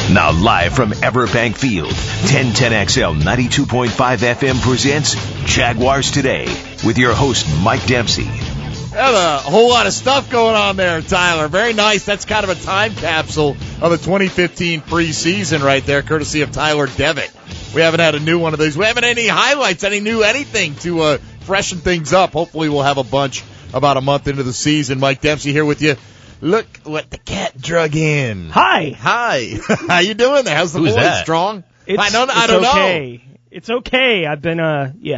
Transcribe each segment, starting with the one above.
Now live from Everbank Field, 1010XL 92.5 FM presents Jaguars Today with your host, Mike Dempsey. Have a whole lot of stuff going on there, Tyler. Very nice. That's kind of a time capsule of the 2015 preseason right there, courtesy of Tyler Devitt. We haven't had a new one of these. We haven't had any highlights, anything to freshen things up. Hopefully we'll have a bunch about a month into the season. Mike Dempsey here with you. Look what the cat drug in. Hi. How you doing there? How's the voice? That? Strong? I don't know. It's okay. I've been,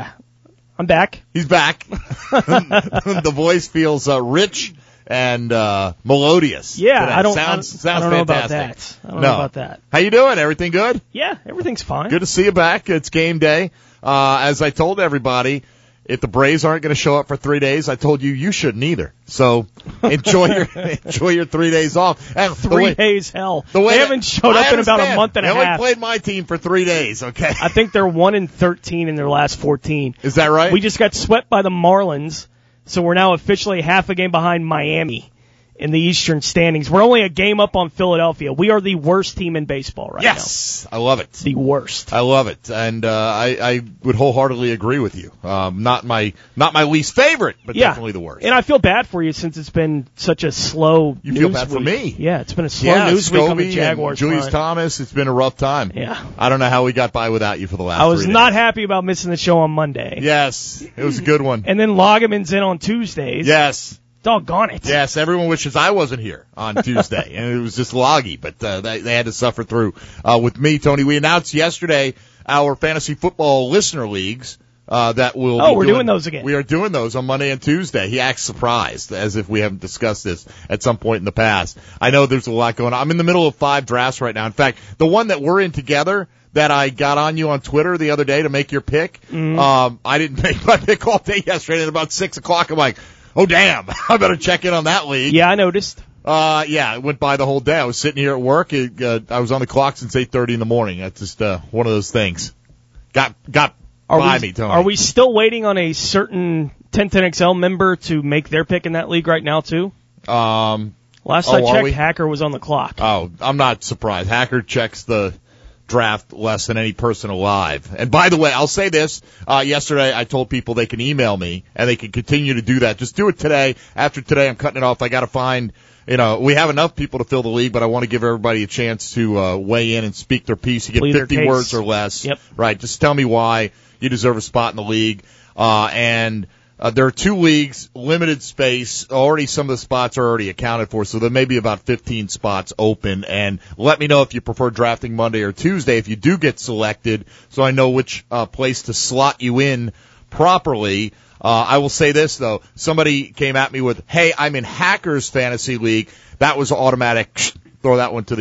I'm back. He's back. The voice feels rich and melodious. Yeah, today. I don't know about that. I don't know about that. How you doing? Everything good? Yeah, everything's fine. Good to see you back. It's game day. As I told everybody, if the Braves aren't going to show up for 3 days, I told you shouldn't either. So enjoy your 3 days off. And 3 days, hell. They haven't showed up in about a month and a half. They only played my team for 3 days, okay? I think they're 1-13 in their last 14. Is that right? We just got swept by the Marlins, so we're now officially half a game behind Miami in the Eastern standings. We're only a game up on Philadelphia. We are the worst team in baseball right now. Yes, I love it. The worst. I love it, and I would wholeheartedly agree with you. Not my least favorite, but definitely the worst. And I feel bad for you since it's been such a slow You news feel bad week. for me? Yeah, it's been a slow news week on the Jaguars Julius front. Thomas, it's been a rough time. Yeah. I don't know how we got by without you for the last 3 days. I was not happy about missing the show on Monday. Yes, it was a good one. And then Loggeman's in on Tuesdays. Yes. Doggone it. Yes, everyone wishes I wasn't here on Tuesday, and it was just Loggy, but they had to suffer through with me, Tony. We announced yesterday our fantasy football listener leagues that will we're doing those again. We are doing those on Monday and Tuesday. He acts surprised, as if we haven't discussed this at some point in the past. I know there's a lot going on. I'm in the middle of 5 drafts right now. In fact, the one that we're in together that I got on you on Twitter the other day to make your pick, I didn't make my pick all day yesterday. At about 6 o'clock, I'm like, oh, damn, I better check in on that league. Yeah, I noticed. It went by the whole day. I was sitting here at work. I was on the clock since 8:30 in the morning. That's just one of those things. Got by me, Tony. Are we still waiting on a certain 1010XL member to make their pick in that league right now, too? Last I checked, Hacker was on the clock. Oh, I'm not surprised. Hacker checks the draft less than any person alive. And by the way, I'll say this, yesterday I told people they can email me and they can continue to do that. Just do it today. After today, I'm cutting it off. I got to find, we have enough people to fill the league, but I want to give everybody a chance to weigh in and speak their piece. You get 50 words or less. Yep. Right. Just tell me why you deserve a spot in the league. There are 2 leagues, limited space. Already some of the spots are already accounted for, so there may be about 15 spots open. And let me know if you prefer drafting Monday or Tuesday if you do get selected, so I know which place to slot you in properly. I will say this, though. Somebody came at me with, hey, I'm in Hackers Fantasy League. That was automatic. Throw that one to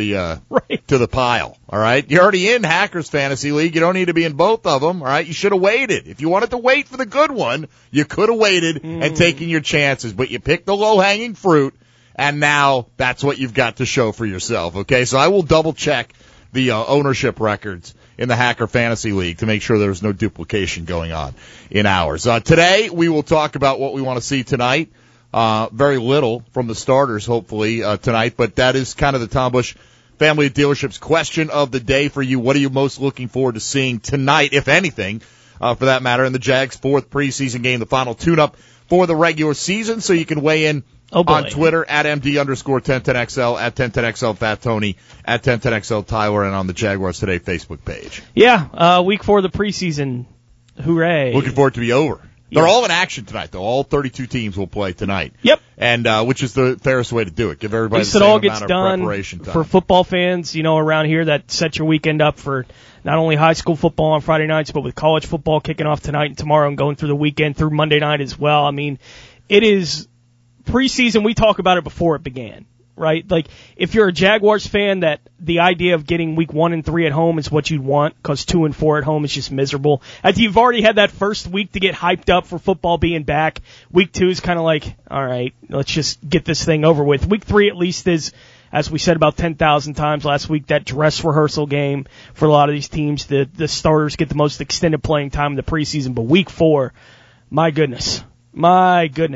the pile, all right? You're already in Hackers Fantasy League. You don't need to be in both of them, all right? You should have waited. If you wanted to wait for the good one, you could have waited and taken your chances, but you picked the low-hanging fruit, and now that's what you've got to show for yourself, okay? So I will double-check the ownership records in the Hacker Fantasy League to make sure there's no duplication going on in ours. Today, we will talk about what we want to see tonight. Very little from the starters, hopefully, tonight, but that is kind of the Tom Busch Family of Dealerships question of the day for you. What are you most looking forward to seeing tonight, if anything, for that matter, in the Jags' 4th preseason game, the final tune-up for the regular season, so you can weigh in on Twitter at MD_1010XL, at 1010XL Fat Tony, at 1010XL Tyler, and on the Jaguars Today Facebook page. Yeah, week 4 of the preseason. Hooray. Looking forward to be over. They're all in action tonight, though. All 32 teams will play tonight. Yep. And which is the fairest way to do it. Give everybody the same amount gets of done preparation time. For football fans, around here that set your weekend up for not only high school football on Friday nights, but with college football kicking off tonight and tomorrow and going through the weekend through Monday night as well. I mean, it is preseason. We talk about it before it began. Right? Like, if you're a Jaguars fan, that the idea of getting week 1 and 3 at home is what you'd want, because 2 and 4 at home is just miserable. You've already had that first week to get hyped up for football being back. Week 2 is kind of like, all right, let's just get this thing over with. Week 3 at least is, as we said about 10,000 times last week, that dress rehearsal game for a lot of these teams. The starters get the most extended playing time in the preseason, but week 4, my goodness.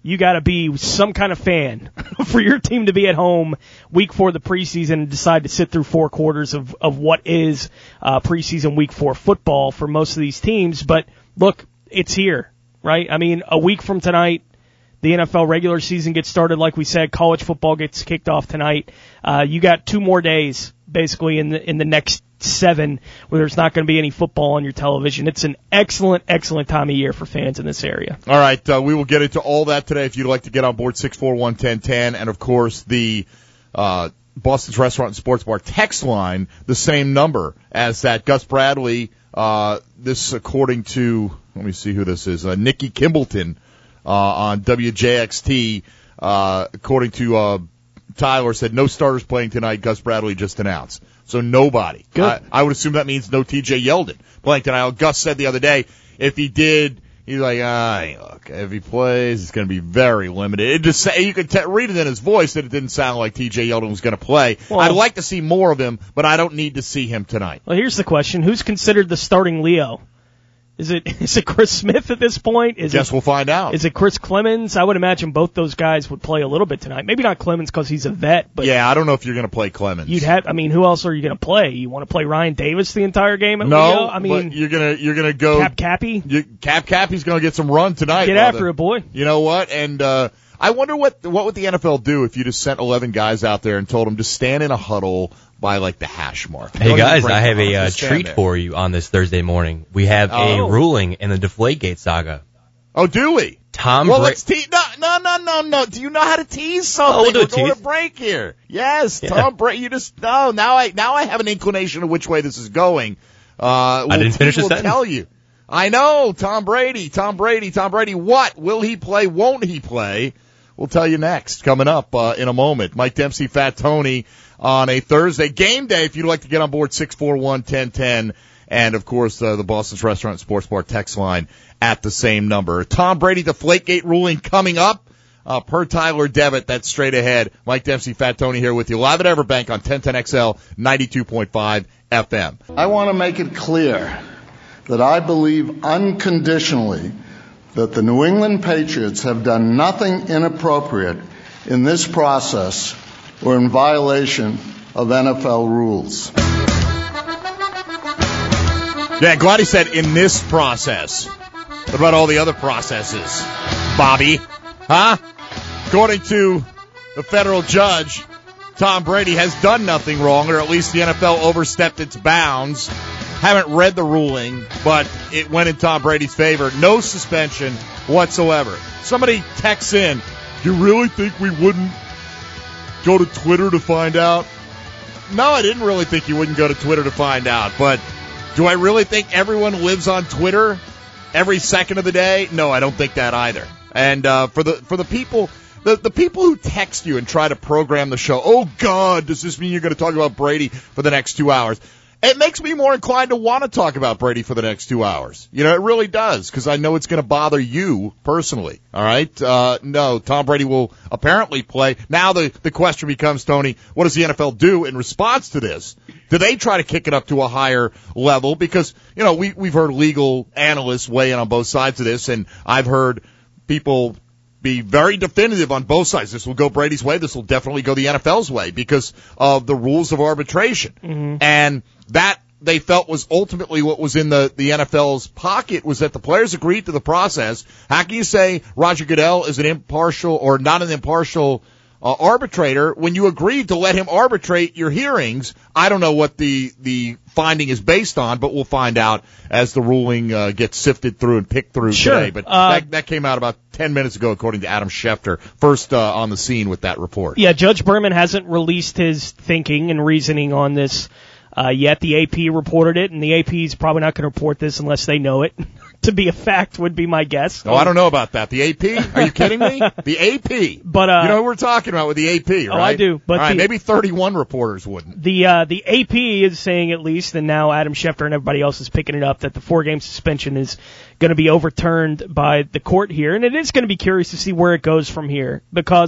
you got to be some kind of fan for your team to be at home week 4 of the preseason and decide to sit through 4 quarters of what is preseason week 4 football for most of these teams. But look, it's here, right? I mean, a week from tonight, the NFL regular season gets started. Like we said, college football gets kicked off tonight. You got 2 more days basically in the next 7 where there's not going to be any football on your television. It's an excellent time of year for fans in this area. All right, we will get into all that today. If you'd like to get on board, 641-1010, and of course the Boston's Restaurant and Sports Bar text line, the same number as that. Gus Bradley, this according to, let me see who this is, Nikki Kimbleton on WJXT, according to Tyler, said no starters playing tonight. Gus Bradley just announced. So nobody. Good. I would assume that means no TJ Yeldon playing tonight. Gus said the other day, if he did, he's like, look, if he plays, it's going to be very limited. It just you could read it in his voice that it didn't sound like TJ Yeldon was going to play. Well, I'd like to see more of him, but I don't need to see him tonight. Well, here's the question. Who's considered the starting Leo? Is it Chris Smith at this point? We'll find out. Is it Chris Clemens? I would imagine both those guys would play a little bit tonight. Maybe not Clemens because he's a vet, but yeah, I don't know if you're going to play Clemens. Who else are you going to play? You want to play Ryan Davis the entire game at No, Leo? I mean, but you're going to go Cap Cappy. Cap Cappy's going to get some run tonight. Get after it, boy. You know what? And I wonder what would the NFL do if you just sent 11 guys out there and told them to stand in a huddle by like the hash mark. Hey guys, I have a treat for you on this Thursday morning. We have a ruling in the Deflategate saga. Oh, do we? Let's tease. No. Do you know how to tease something? We're going to break here. Yes, yeah. Tom Brady. Now I have an inclination of which way this is going. I didn't finish the sentence. Tell you. I know, Tom Brady. What? Will he play? Won't he play? We'll tell you next, coming up in a moment. Mike Dempsey, Fat Tony on a Thursday game day. If you'd like to get on board, 641-1010. And, of course, the Boston's Restaurant and Sports Bar text line at the same number. Tom Brady, the Deflategate ruling coming up. Per Tyler Devitt, that's straight ahead. Mike Dempsey, Fat Tony here with you live at Everbank on 1010XL 92.5 FM. I want to make it clear that I believe unconditionally that the New England Patriots have done nothing inappropriate in this process or in violation of NFL rules. Yeah, glad he said in this process. What about all the other processes, Bobby? Huh? According to the federal judge, Tom Brady has done nothing wrong, or at least the NFL overstepped its bounds. Haven't read the ruling, but it went in Tom Brady's favor. No suspension whatsoever. Somebody texts in, do you really think we wouldn't go to Twitter to find out? No, I didn't really think you wouldn't go to Twitter to find out, but do I really think everyone lives on Twitter every second of the day? No, I don't think that either. And for the people, the people who text you and try to program the show, oh God, does this mean you're going to talk about Brady for the next 2 hours? It makes me more inclined to want to talk about Brady for the next 2 hours. You know, it really does, because I know it's going to bother you personally. All right? No, Tom Brady will apparently play. Now the question becomes, Tony, what does the NFL do in response to this? Do they try to kick it up to a higher level? Because, you know, we've heard legal analysts weigh in on both sides of this, and I've heard people be very definitive on both sides. This will go Brady's way. This will definitely go the NFL's way because of the rules of arbitration. Mm-hmm. And that they felt was ultimately what was in the NFL's pocket, was that the players agreed to the process. How can you say Roger Goodell is an impartial or not an impartial arbitrator when you agreed to let him arbitrate your hearings? I don't know what the finding is based on, but we'll find out as the ruling gets sifted through and picked through today. But that came out about 10 minutes ago, according to Adam Schefter, first on the scene with that report. Yeah, Judge Berman hasn't released his thinking and reasoning on this yet. The AP reported it, and the AP is probably not going to report this unless they know it to be a fact, would be my guess. Oh, I don't know about that. The AP? Are you kidding me? The AP. But you know who we're talking about with the AP, right? Oh, I do. But all right, maybe 31 reporters wouldn't. The AP is saying, at least, and now Adam Schefter and everybody else is picking it up, that the 4-game suspension is going to be overturned by the court here. And it is going to be curious to see where it goes from here, because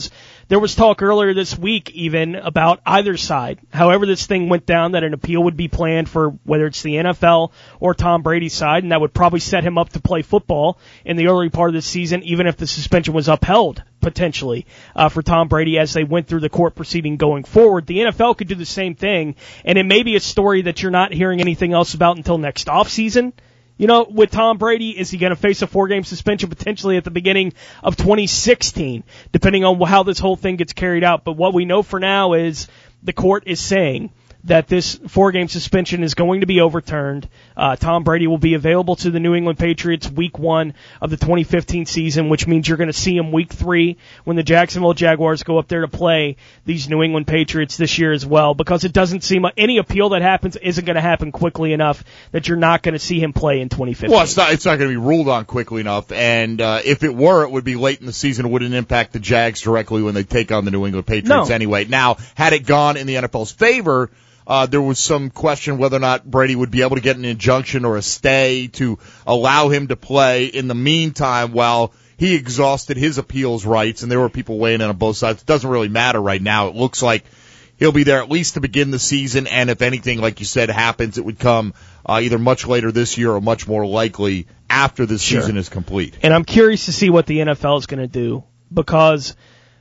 there was talk earlier this week even about either side. However this thing went down, that an appeal would be planned for whether it's the NFL or Tom Brady's side, and that would probably set him up to play football in the early part of the season, even if the suspension was upheld, potentially, for Tom Brady as they went through the court proceeding going forward. The NFL could do the same thing, and it may be a story that you're not hearing anything else about until next offseason. You know, with Tom Brady, is he going to face a 4-game suspension potentially at the beginning of 2016, depending on how this whole thing gets carried out? But what we know for now is the court is saying that this 4-game suspension is going to be overturned. Tom Brady will be available to the New England Patriots week 1 of the 2015 season, which means you're going to see him week 3 when the Jacksonville Jaguars go up there to play these New England Patriots this year as well, because it doesn't seem like any appeal that happens isn't going to happen quickly enough that you're not going to see him play in 2015. Well, it's not going to be ruled on quickly enough, and if it were, it would be late in the season. It wouldn't impact the Jags directly when they take on the New England Patriots anyway. Now, had it gone in the NFL's favor, there was some question whether or not Brady would be able to get an injunction or a stay to allow him to play in the meantime while he exhausted his appeals rights, and there were people weighing in on both sides. It doesn't really matter right now. It looks like he'll be there at least to begin the season, and if anything, like you said, happens, it would come either much later this year or much more likely after the season is complete. And I'm curious to see what the NFL is going to do because,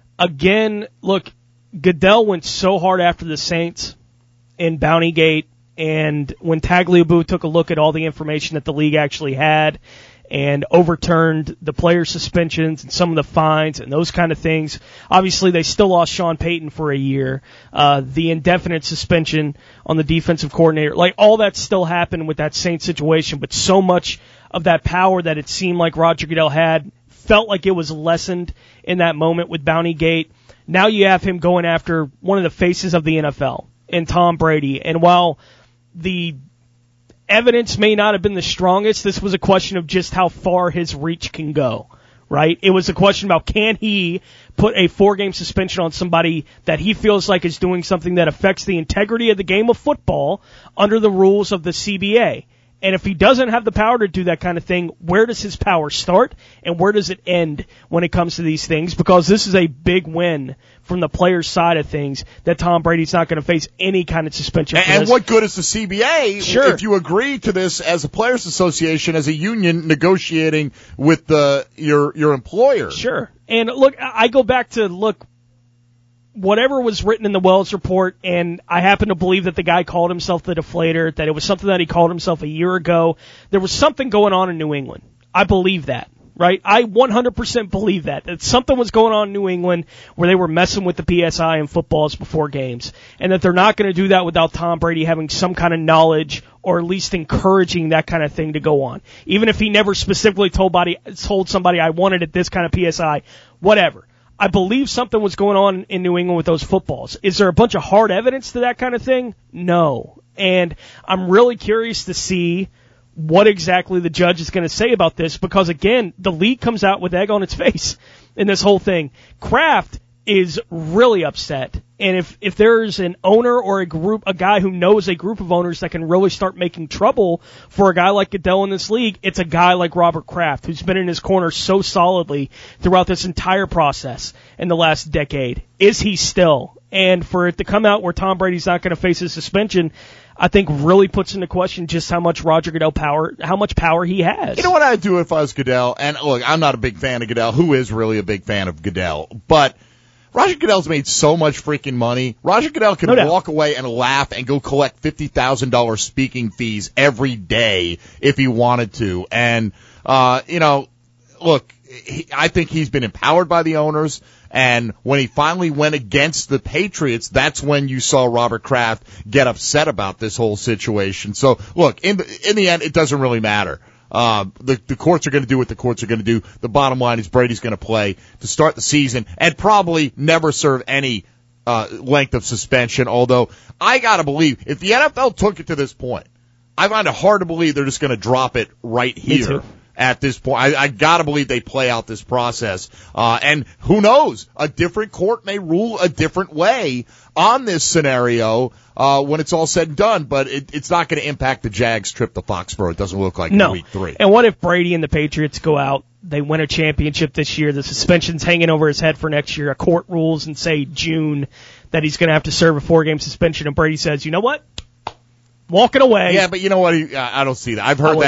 again, look, Goodell went so hard after the Saints in Bountygate, and when Tagliabue took a look at all the information that the league actually had and overturned the player suspensions and some of the fines and those kind of things, obviously they still lost Sean Payton for a year. The indefinite suspension on the defensive coordinator, like all that still happened with that Saints situation, but so much of that power that it seemed like Roger Goodell had felt like it was lessened in that moment with Bountygate. Now you have him going after one of the faces of the NFL and Tom Brady. And while the evidence may not have been the strongest, this was a question of just how far his reach can go, right? It was a question about can he put a 4-game suspension on somebody that he feels like is doing something that affects the integrity of the game of football under the rules of the CBA. And if he doesn't have the power to do that kind of thing, where does his power start and where does it end when it comes to these things? Because this is a big win from the player's side of things that Tom Brady's not going to face any kind of suspension for And this. what good is the CBA if you agree to this as a players' association, as a union negotiating with your employer? Sure. And look, I go back to, whatever was written in the Wells report, and I happen to believe that the guy called himself the Deflator, that it was something that he called himself a year ago. There was something going on in New England. I believe that, right? I 100% believe that something was going on in New England where they were messing with the PSI and footballs before games, and that they're not going to do that without Tom Brady having some kind of knowledge or at least encouraging that kind of thing to go on. Even if he never specifically told somebody I wanted it this kind of PSI, whatever. I believe something was going on in New England with those footballs. Is there a bunch of hard evidence to that kind of thing? No. And I'm really curious to see what exactly the judge is going to say about this because, again, the league comes out with egg on its face in this whole thing. Kraft is really upset. And if there's an owner or a guy who knows a group of owners that can really start making trouble for a guy like Goodell in this league, it's a guy like Robert Kraft, who's been in his corner so solidly throughout this entire process in the last decade. Is he still? And for it to come out where Tom Brady's not going to face a suspension, I think really puts into question just how much how much power he has. You know what I'd do if I was Goodell? And look, I'm not a big fan of Goodell. Who is really a big fan of Goodell? But Roger Goodell's made so much freaking money. Roger Goodell can walk away and laugh and go collect $50,000 speaking fees every day if he wanted to. And, look, I think he's been empowered by the owners. And when he finally went against the Patriots, that's when you saw Robert Kraft get upset about this whole situation. So, look, in the end, it doesn't really matter. The courts are going to do what the courts are going to do. The bottom line is Brady's going to play to start the season and probably never serve any length of suspension, although I got to believe if the NFL took it to this point, I find it hard to believe they're just going to drop it right here. At this point, I gotta believe they play out this process. And who knows? A different court may rule a different way on this scenario, when it's all said and done, but it's not gonna impact the Jags trip to Foxborough. It doesn't look like in week 3. And what if Brady and the Patriots go out they win a championship this year, the suspension's hanging over his head for next year, a court rules in, say, June that he's going to have to serve a 4-game suspension, and Brady says, you know what? Walking away. Yeah, but you know what? I don't see that. I've heard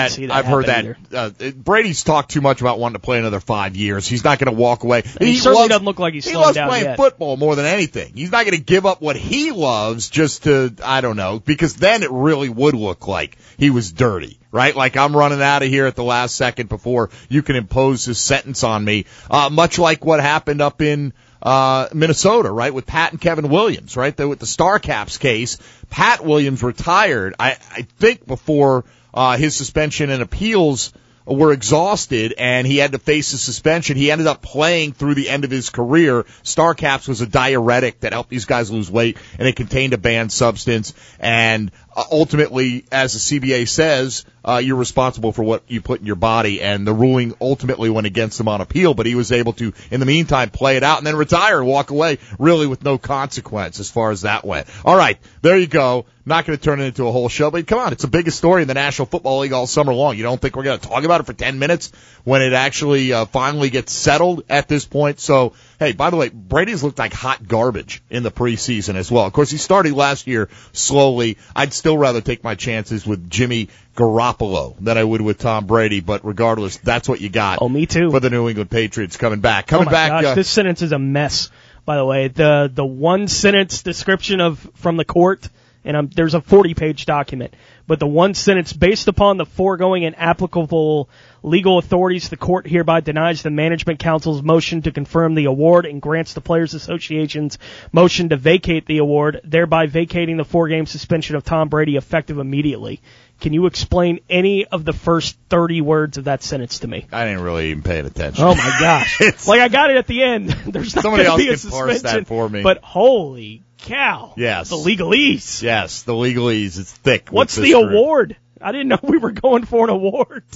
that. Brady's talked too much about wanting to play another 5 years. He's not going to walk away. He certainly doesn't look like he's slowing down yet. He loves playing football more than anything. He's not going to give up what he loves just to, I don't know, because then it really would look like he was dirty, right? Like I'm running out of here at the last second before you can impose this sentence on me. Much like what happened up in Minnesota, right, with Pat and Kevin Williams, right? With the StarCaps case, Pat Williams retired, I think, before his suspension and appeals were exhausted, and he had to face a suspension. He ended up playing through the end of his career. StarCaps was a diuretic that helped these guys lose weight, and it contained a banned substance. And ultimately, as the CBA says, you're responsible for what you put in your body, and the ruling ultimately went against him on appeal, but he was able to, in the meantime, play it out and then retire and walk away really with no consequence as far as that went. All right, there you go. Not going to turn it into a whole show, but come on, it's the biggest story in the National Football League all summer long. You don't think we're going to talk about it for 10 minutes when it actually finally gets settled at this point? So, hey, by the way, Brady's looked like hot garbage in the preseason as well. Of course, he started last year slowly. I'd still rather take my chances with Jimmy Garoppolo than I would with Tom Brady, but regardless, that's what you got. Oh, me too. For the New England Patriots coming back. Gosh, this sentence is a mess, by the way. The one sentence description from the court, and there's a 40-page document, but the one sentence, based upon the foregoing and applicable legal authorities, the court hereby denies the Management Council's motion to confirm the award and grants the Players Association's motion to vacate the award, thereby vacating the 4-game suspension of Tom Brady effective immediately. Can you explain any of the first 30 words of that sentence to me? I didn't really even pay attention. Oh, my gosh. I got it at the end. There's not going to be a suspension. Somebody else can parse that for me. But holy cow. Yes. The legalese. Yes, the legalese. It's thick. What's the award? I didn't know we were going for an award.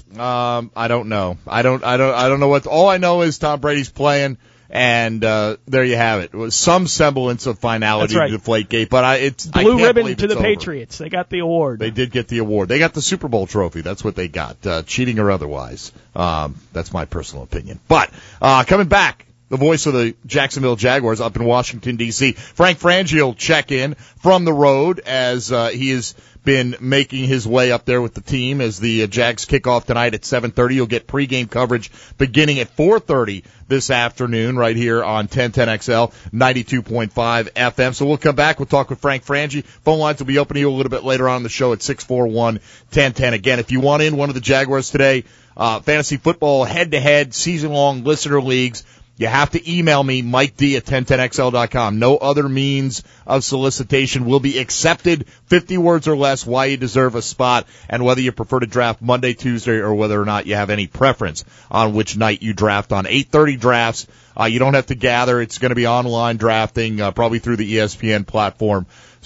I don't know. I don't know what. All I know is Tom Brady's playing, and there you have it. It was some semblance of finality to Deflategate, but it's blue ribbon to the Patriots. They got the award. They did get the award. They got the Super Bowl trophy. That's what they got, cheating or otherwise. That's my personal opinion. But coming back, the voice of the Jacksonville Jaguars up in Washington, D.C., Frank Frangio check in from the road as he has been making his way up there with the team as the Jags kick off tonight at 7:30. You'll get pregame coverage beginning at 4:30 this afternoon right here on 1010XL 92.5 FM. So we'll come back. We'll talk with Frank Frangie. Phone lines will be open to you a little bit later on in the show at 641-1010. Again, if you want in one of the Jaguars Today fantasy football head-to-head season-long listener leagues, you have to email me, Mike D at 1010XL.com. No other means of solicitation will be accepted. 50 words or less, why you deserve a spot, and whether you prefer to draft Monday, Tuesday, or whether or not you have any preference on which night you draft on. 8:30 drafts. You don't have to gather. It's going to be online drafting, probably through the ESPN platform.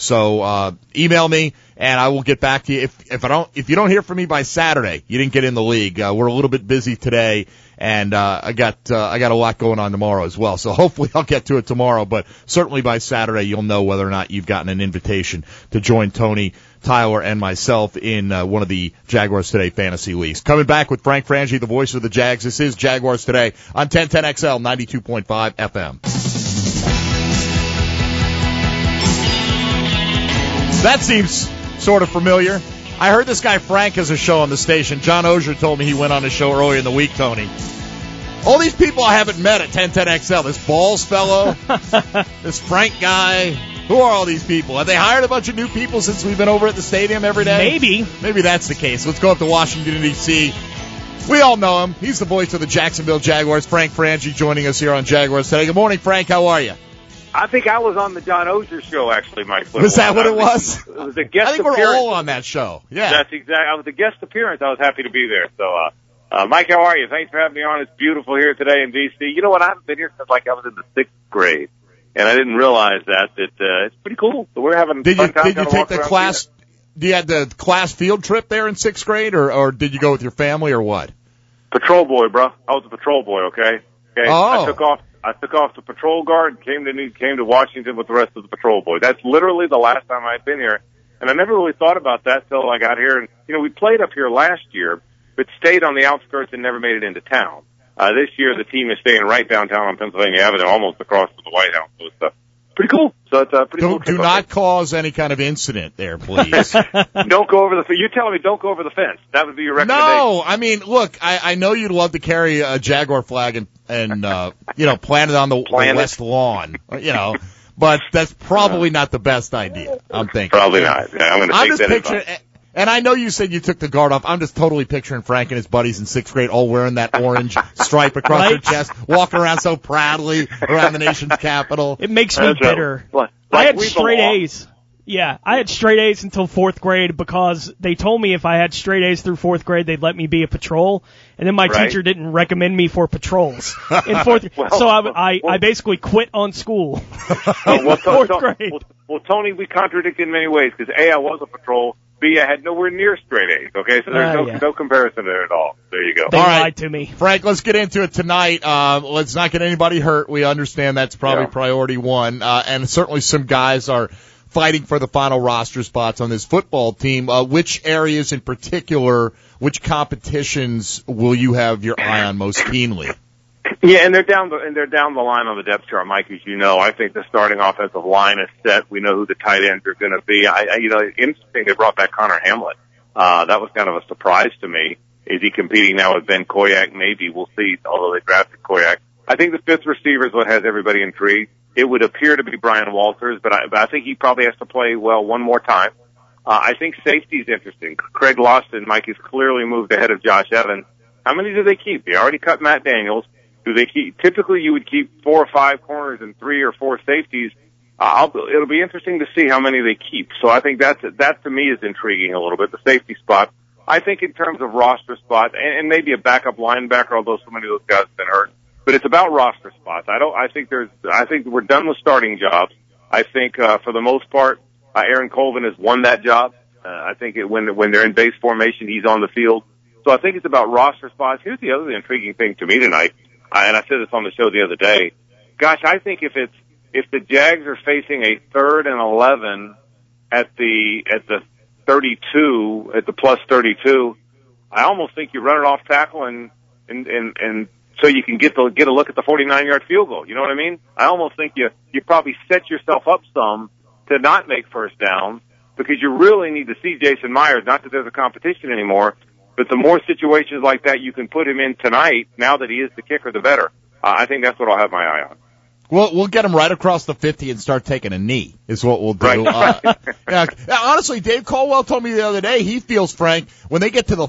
So email me, and I will get back to you. If you don't hear from me by Saturday, you didn't get in the league. We're a little bit busy today. And I got a lot going on tomorrow as well. So hopefully I'll get to it tomorrow, but certainly by Saturday you'll know whether or not you've gotten an invitation to join Tony, Tyler, and myself in one of the Jaguars Today fantasy leagues. Coming back with Frank Frangie, the voice of the Jags. This is Jaguars Today on 1010XL 92.5 FM. That seems sort of familiar. I heard this guy Frank has a show on the station. John Ozier told me he went on a show earlier in the week, Tony. All these people I haven't met at 1010XL. This Balls fellow, this Frank guy. Who are all these people? Have they hired a bunch of new people since we've been over at the stadium every day? Maybe that's the case. Let's go up to Washington, D.C. We all know him. He's the voice of the Jacksonville Jaguars. Frank Frangie joining us here on Jaguars Today. Good morning, Frank. How are you? I think I was on the John Ozier show, actually, Mike. Was that what it was? It was a guest appearance. I think we're all on that show. Yeah. That's exactly. I was a guest appearance. I was happy to be there. So, Mike, how are you? Thanks for having me on. It's beautiful here today in D.C. You know what? I haven't been here since I was in the 6th grade, and I didn't realize that it's pretty cool. So we're having fun time. Did you take the class? You had the class field trip there in 6th grade, or did you go with your family, or what? Patrol boy, bro. I was a patrol boy. Okay. Oh. I took off to patrol guard and came to Washington with the rest of the patrol boys. That's literally the last time I'd been here. And I never really thought about that till I got here. And, we played up here last year, but stayed on the outskirts and never made it into town. This year, the team is staying right downtown on Pennsylvania Avenue, almost across from the White House. So it's pretty cool. So it's pretty cool. Do not cause any kind of incident there, please. Don't go over the. You're telling me don't go over the fence. That would be your recommendation. No, I mean, look, I know you'd love to carry a Jaguar flag and plant it on the west lawn, but that's probably not the best idea. I'm thinking. Probably not. Yeah, I'm going to take that advice. And I know you said you took the guard off. I'm just totally picturing Frank and his buddies in 6th grade all wearing that orange stripe across their chest, walking around so proudly around the nation's capital. It makes me bitter. I had straight A's. Yeah, I had straight A's until 4th grade because they told me if I had straight A's through 4th grade, they'd let me be a patrol. And then my teacher didn't recommend me for patrols in 4th grade. So I basically quit on school in 4th grade. Well, Tony, we contradict in many ways because A, I was a patrol. B, I had nowhere near straight A's. Okay, so there's no comparison there at all. There you go. They lied to me. Frank, let's get into it tonight. Let's not get anybody hurt. We understand that's probably priority one. And certainly some guys are fighting for the final roster spots on this football team. Which areas in particular, which competitions will you have your eye on most keenly? Yeah, and they're down the line on the depth chart, Mike, as you know. I think the starting offensive line is set. We know who the tight ends are going to be. Interesting they brought back Connor Hamlet. That was kind of a surprise to me. Is he competing now with Ben Koyak? Maybe. We'll see, although they drafted Koyak. I think the 5th receiver is what has everybody intrigued. It would appear to be Brian Walters, but I think he probably has to play well one more time. I think safety is interesting. Craig Lawson, Mike, has clearly moved ahead of Josh Evans. How many do they keep? They already cut Matt Daniels. Do they keep? Typically, you would keep 4 or 5 corners and 3 or 4 safeties. It'll be interesting to see how many they keep. So I think that to me is intriguing a little bit. The safety spot. I think in terms of roster spots and maybe a backup linebacker, although so many of those guys have been hurt. But it's about roster spots. I think we're done with starting jobs. I think for the most part, Aaron Colvin has won that job. I think when they're in base formation, he's on the field. So I think it's about roster spots. Here's the other intriguing thing to me tonight. And I said this on the show the other day. Gosh, I think if the Jags are facing a 3rd and 11 at the 32, at the plus 32, I almost think you run it off tackle and so you can get a look at the 49-yard field goal. You know what I mean? I almost think you probably set yourself up some to not make first down because you really need to see Jason Myers. Not that there's a competition anymore. But the more situations like that you can put him in tonight, now that he is the kicker, the better. I think that's what I'll have my eye on. Well, we'll get him right across the 50 and start taking a knee is what we'll do. Right. Honestly, Dave Caldwell told me the other day he feels, Frank, when they get to the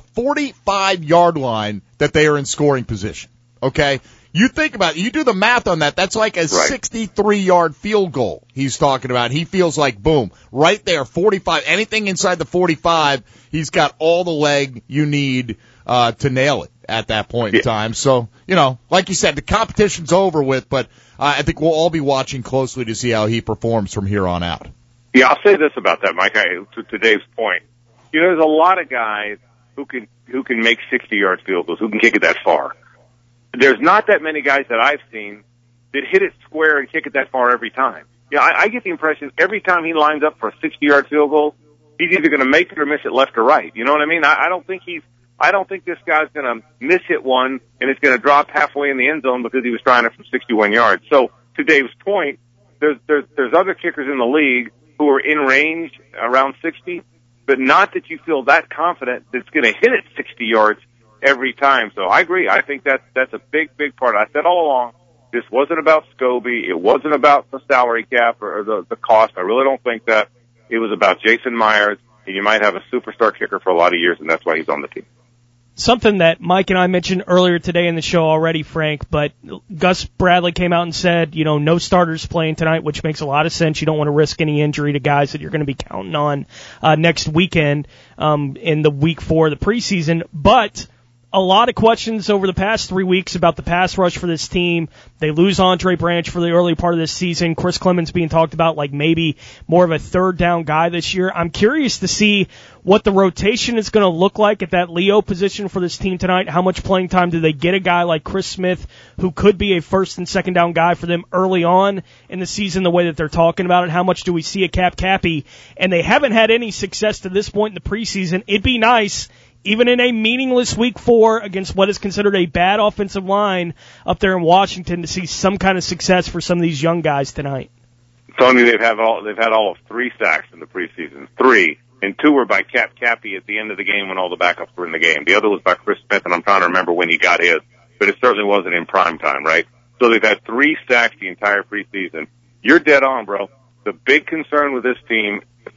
45-yard line that they are in scoring position. Okay? You think about it. You do the math on that. That's like a 63-yard field goal he's talking about. He feels like, boom, right there, 45. Anything inside the 45, he's got all the leg you need to nail it at that point in time. So, like you said, the competition's over with, but I think we'll all be watching closely to see how he performs from here on out. Yeah, I'll say this about that, Mike, to Dave's point. There's a lot of guys who can make 60-yard field goals, who can kick it that far. There's not that many guys that I've seen that hit it square and kick it that far every time. I get the impression every time he lines up for a 60-yard field goal, he's either going to make it or miss it left or right. You know what I mean? I don't think this guy's going to miss hit one and it's going to drop halfway in the end zone because he was trying it from 61 yards. So to Dave's point, there's other kickers in the league who are in range around 60, but not that you feel that confident that it's going to hit it 60 yards every time. So I agree. I think that's a big part. I said all along, this wasn't about Scobie. It wasn't about the salary cap or the cost. I really don't think that. It was about Jason Myers, and you might have a superstar kicker for a lot of years, and that's why he's on the team. Something that Mike and I mentioned earlier today in the show already, Frank, but Gus Bradley came out and said, no starters playing tonight, which makes a lot of sense. You don't want to risk any injury to guys that you're going to be counting on next weekend in the week 4 of the preseason. But a lot of questions over the past 3 weeks about the pass rush for this team. They lose Andre Branch for the early part of this season. Chris Clemons being talked about like maybe more of a 3rd down guy this year. I'm curious to see what the rotation is going to look like at that Leo position for this team tonight. How much playing time do they get a guy like Chris Smith, who could be a 1st and 2nd down guy for them early on in the season, the way that they're talking about it? How much do we see a Cap Cappy? And they haven't had any success to this point in the preseason. It'd be nice even in a meaningless Week 4 against what is considered a bad offensive line up there in Washington, to see some kind of success for some of these young guys tonight. Tony, they've had all of 3 sacks in the preseason. 3. And 2 were by Cap Cappy at the end of the game when all the backups were in the game. The other was by Chris Smith, and I'm trying to remember when he got his, but it certainly wasn't in prime time, right? So they've had 3 sacks the entire preseason. You're dead on, bro. The big concern with this team,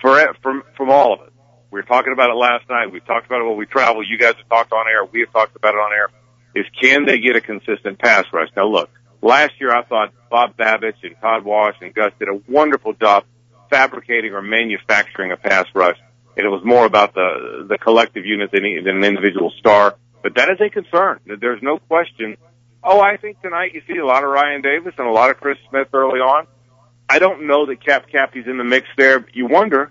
from all of us, we were talking about it last night. We talked about it when we travel. You guys have talked on air. We have talked about it on air. Is can they get a consistent pass rush? Now look, last year I thought Bob Babich and Todd Wash and Gus did a wonderful job fabricating or manufacturing a pass rush. And it was more about the collective unit than an individual star. But that is a concern. There's no question. Oh, I think tonight you see a lot of Ryan Davis and a lot of Chris Smith early on. I don't know that Cap Cappy's in the mix there. You wonder.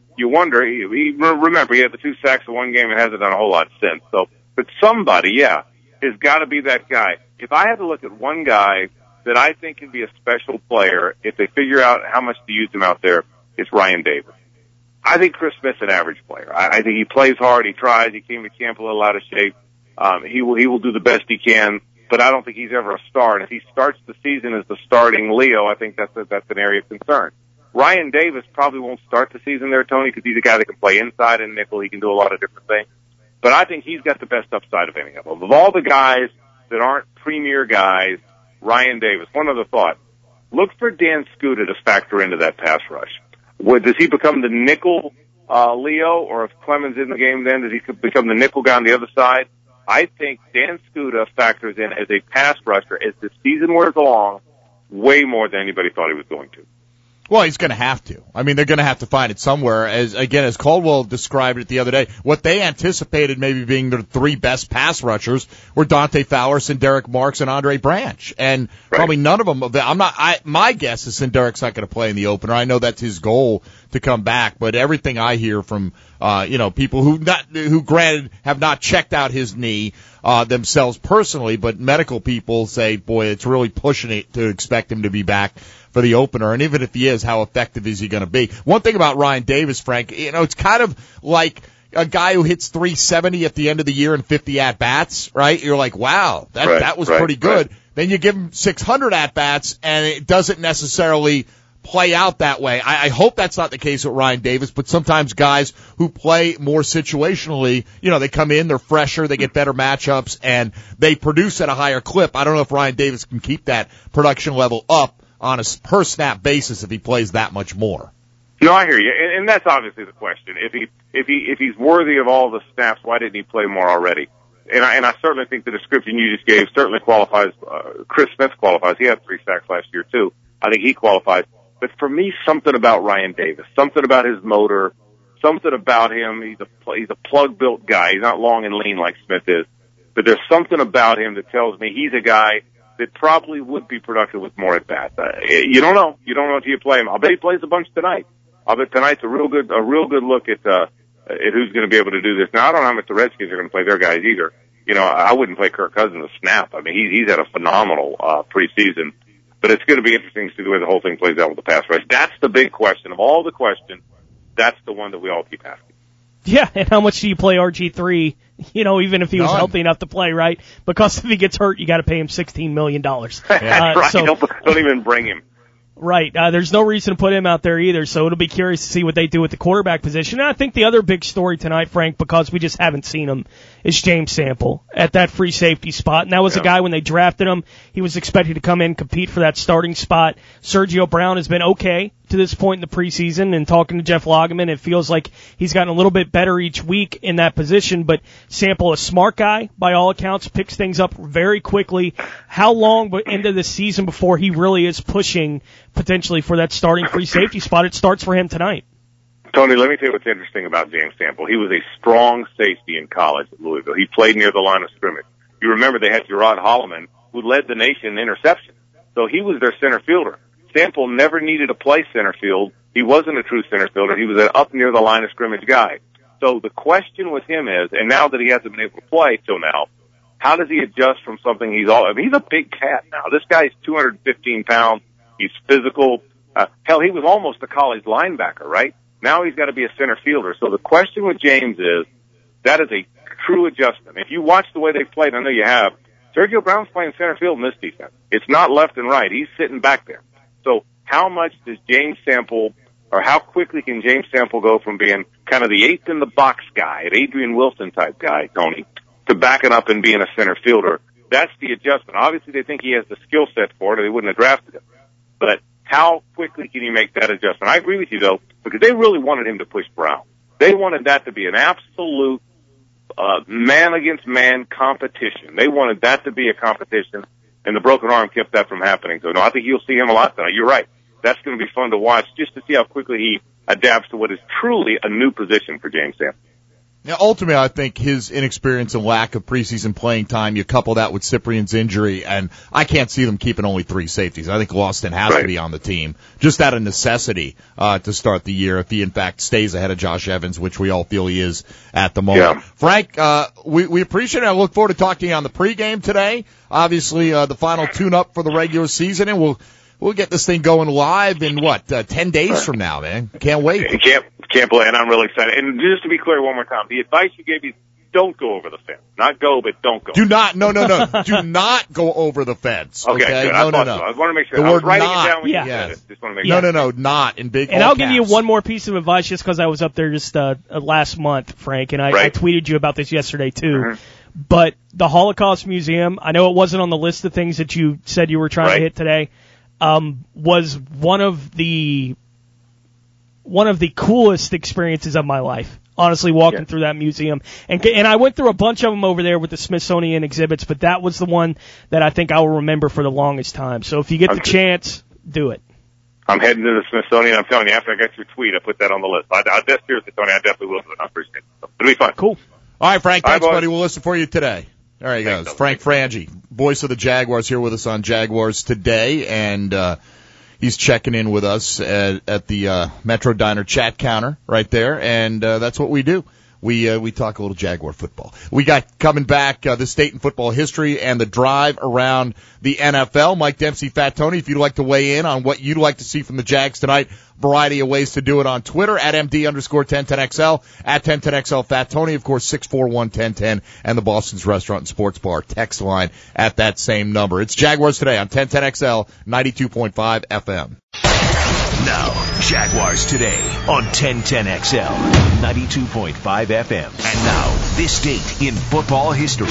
Remember, he had the 2 sacks in one game and hasn't done a whole lot since. So, but somebody, has got to be that guy. If I had to look at one guy that I think can be a special player, if they figure out how much to use him out there, it's Ryan Davis. I think Chris Smith's an average player. I think he plays hard. He tries. He came to camp a little out of shape. He will do the best he can, but I don't think he's ever a star. And if he starts the season as the starting Leo, I think that's an area of concern. Ryan Davis probably won't start the season there, Tony, because he's a guy that can play inside and nickel. He can do a lot of different things. But I think he's got the best upside of any of them. Of all the guys that aren't premier guys, Ryan Davis. One other thought. Look for Dan Skuta to factor into that pass rush. Does he become the nickel Leo, or if Clemens in the game then, does he become the nickel guy on the other side? I think Dan Skuta factors in as a pass rusher as the season wears along way more than anybody thought he was going to. Well, he's going to have to. I mean, they're going to have to find it somewhere. As Caldwell described it the other day, what they anticipated maybe being the 3 best pass rushers were Dante Fowler, Sinderick Marks, and Andre Branch. And probably none of them. My guess is Sinderik's not going to play in the opener. I know that's his goal to come back, but everything I hear from, people who granted have not checked out his knee, themselves personally, but medical people say, boy, it's really pushing it to expect him to be back for the opener. And even if he is, how effective is he going to be? One thing about Ryan Davis, Frank, it's kind of like a guy who hits 370 at the end of the year and 50 at-bats, right? You're like, wow, that was pretty good. Right. Then you give him 600 at-bats, and it doesn't necessarily play out that way. I hope that's not the case with Ryan Davis, but sometimes guys who play more situationally, they come in, they're fresher, they get better matchups, and they produce at a higher clip. I don't know if Ryan Davis can keep that production level up on a per-snap basis if he plays that much more. No, I hear you, and that's obviously the question. If he's worthy of all the snaps, why didn't he play more already? And I certainly think the description you just gave certainly qualifies. Chris Smith qualifies. He had 3 sacks last year too. I think he qualifies. But for me, something about Ryan Davis, something about his motor, something about him. He's a plug-built guy. He's not long and lean like Smith is, but there's something about him that tells me he's a guy that probably would be productive with more at bats. You don't know. You don't know until you play him. I'll bet he plays a bunch tonight. I'll bet tonight's a real good look at who's going to be able to do this. Now I don't know how much the Redskins are going to play their guys either. I wouldn't play Kirk Cousins a snap. I mean, he's had a phenomenal preseason. But it's going to be interesting to see the way the whole thing plays out with the pass rush. That's the big question. Of all the questions, that's the one that we all keep asking. Yeah, and how much do you play RG3, even if he was healthy enough to play, right? Because if he gets hurt, you got to pay him $16 million. That's right. So, don't even bring him. Right. There's no reason to put him out there either, so it'll be curious to see what they do with the quarterback position. And I think the other big story tonight, Frank, because we just haven't seen him, is James Sample at that free safety spot. And that was a guy, when they drafted him, he was expected to come in and compete for that starting spot. Sergio Brown has been okay to this point in the preseason, and talking to Jeff Lageman, it feels like he's gotten a little bit better each week in that position, but Sample, a smart guy by all accounts, picks things up very quickly. How long into the season before he really is pushing potentially for that starting free safety spot? It starts for him tonight. Tony, let me tell you what's interesting about James Sample. He was a strong safety in college at Louisville. He played near the line of scrimmage. You remember they had Gerard Holloman, who led the nation in interceptions. So he was their center fielder. Sample never needed to play center field. He wasn't a true center fielder. He was an up near the line of scrimmage guy. So the question with him is, and now that he hasn't been able to play till now, how does he adjust from something he's a big cat now. This guy's 215 pounds. He's physical. Hell, he was almost a college linebacker, right? Now he's got to be a center fielder. So the question with James is, that is a true adjustment. If you watch the way they played, I know you have, Sergio Brown's playing center field in this defense. It's not left and right. He's sitting back there. So how much does James Sample, or how quickly can James Sample go from being kind of the eighth in the box guy, an Adrian Wilson type guy, Tony, to backing up and being a center fielder? That's the adjustment. Obviously, they think he has the skill set for it, or they wouldn't have drafted him. But how quickly can you make that adjustment? I agree with you, though, because they really wanted him to push Brown. They wanted that to be an absolute man-against-man competition. They wanted that to be a competition, and the broken arm kept that from happening. So, no, I think you'll see him a lot tonight. You're right. That's going to be fun to watch just to see how quickly he adapts to what is truly a new position for James Sample. Now, ultimately, I think his inexperience and lack of preseason playing time, you couple that with Cyprian's injury, and I can't see them keeping only 3 safeties. I think Lawson has to be on the team, just out of necessity to start the year, if he, in fact, stays ahead of Josh Evans, which we all feel he is at the moment. Yeah. Frank, we appreciate it. I look forward to talking to you on the pregame today. Obviously, the final tune-up for the regular season, and we'll get this thing going live in, 10 days from now, man. Can't wait. Can't believe, and I'm really excited. And just to be clear one more time, the advice you gave me, don't go over the fence. Not go, but don't go. Do not, no. Do not go over the fence. Okay, good. No. I want to make sure. The I was word writing not. it down when you Yes. said it. Just want to make sure. No, not in big. And I'll caps. give you one more piece of advice just because I was up there just last month, Frank, and I tweeted you about this yesterday too. Mm-hmm. But the Holocaust Museum, I know it wasn't on the list of things that you said you were trying to hit today, was one of the coolest experiences of my life. Honestly, walking through that museum. And I went through a bunch of them over there with the Smithsonian exhibits, but that was the one that I think I will remember for the longest time. So if you get the chance, do it. I'm heading to the Smithsonian. I'm telling you, after I got your tweet, I put that on the list. Seriously, Tony, I definitely will do it. I appreciate it. It'll be fun. Cool. All right, Frank, thanks, All right, buddy. We'll listen for you today. There he goes. Frank Frangie, voice of the Jaguars, here with us on Jaguars Today, and he's checking in with us at the Metro Diner chat counter right there, and that's what we do. We talk a little Jaguar football. We got coming back the state and football history and the drive around the NFL. Mike Dempsey, Fat Tony, if you'd like to weigh in on what you'd like to see from the Jags tonight, variety of ways to do it on Twitter, at MD_1010XL, at 1010XL Fat Tony, of course, 641-1010, and the Boston's Restaurant and Sports Bar text line at that same number. It's Jaguars Today on 1010XL, 92.5 FM. Now, Jaguars Today on 1010XL, 92.5 FM. And now, this date in football history.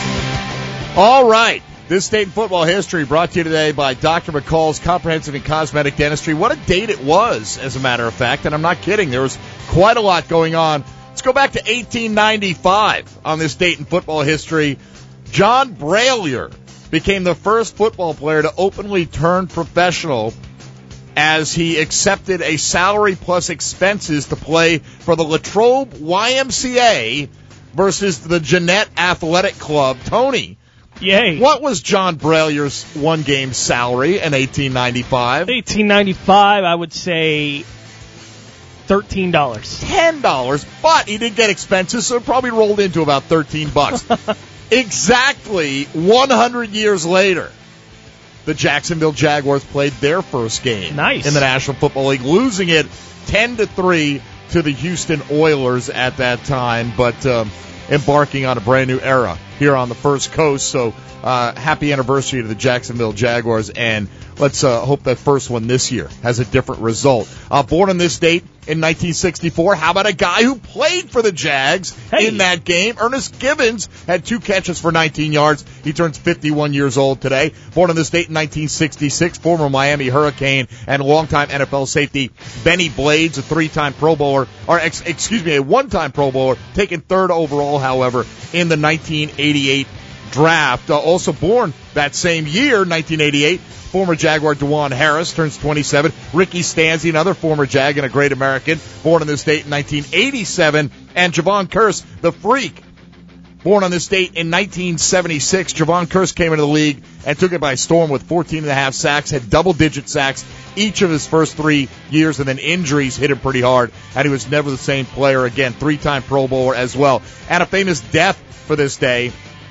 All right. This date in football history brought to you today by Dr. McCall's Comprehensive and Cosmetic Dentistry. What a date it was, as a matter of fact, and I'm not kidding. There was quite a lot going on. Let's go back to 1895 on this date in football history. John Braylor became the first football player to openly turn professional as he accepted a salary plus expenses to play for the Latrobe YMCA versus the Jeanette Athletic Club. Tony, yay! What was John Braylor's one-game salary in 1895? 1895, I would say $13. $10, but he did get expenses, so it probably rolled into about $13. Exactly 100 years later, the Jacksonville Jaguars played their first game in the National Football League, losing it 10-3 to the Houston Oilers at that time, but embarking on a brand new era here on the First Coast. So happy anniversary to the Jacksonville Jaguars, and let's hope that first one this year has a different result. Born on this date in 1964, how about a guy who played for the Jags in that game? Ernest Givens had 2 catches for 19 yards. He turns 51 years old today. Born on this date in 1966, former Miami Hurricane and longtime NFL safety Benny Blades, a 3-time Pro Bowler, or a 1-time Pro Bowler, taken 3rd overall, however, in the 1988 draft. Also born that same year, 1988, former Jaguar DeJuan Harris turns 27. Ricky Stanzi, another former Jag and a great American, born on this date in 1987. And Javon Kearse, the freak, born on this date in 1976. Javon Kearse came into the league and took it by storm with 14.5 sacks, had double-digit sacks each of his first 3 years, and then injuries hit him pretty hard, and he was never the same player again. 3-time Pro Bowler as well. And a famous death for this day.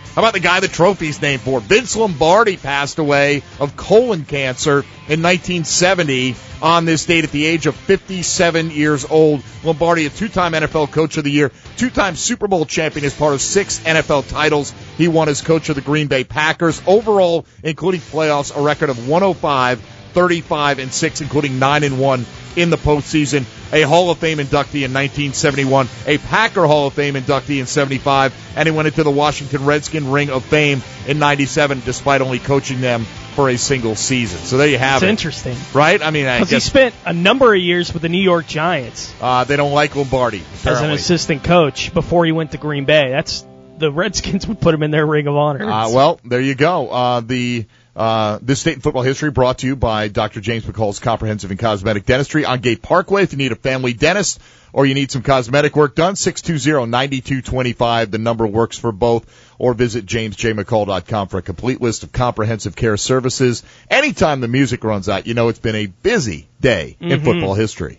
How about the guy the trophy's named for? Vince Lombardi passed away of colon cancer in 1970 on this date at the age of 57 years old. Lombardi, a two-time NFL Coach of the Year, two-time Super Bowl champion as part of 6 NFL titles. He won as coach of the Green Bay Packers. Overall, including playoffs, a record of 105, 35-6, including 9-1 in the postseason. A Hall of Fame inductee in 1971, a Packer Hall of Fame inductee in 75, and he went into the Washington Redskin Ring of Fame in 97, despite only coaching them for a single season. So there you have it. It's interesting. Right? I mean, because he spent a number of years with the New York Giants. They don't like Lombardi, apparently, as an assistant coach before he went to Green Bay. The Redskins would put him in their Ring of Honor. Well, there you go. This State in Football History brought to you by Dr. James McCall's Comprehensive and Cosmetic Dentistry on Gate Parkway. If you need a family dentist or you need some cosmetic work done, 620-9225. The number works for both. Or visit jamesjmccall.com for a complete list of comprehensive care services. Anytime the music runs out, you know it's been a busy day in football history.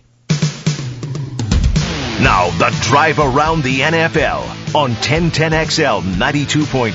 Now, the drive around the NFL on 1010XL 92.5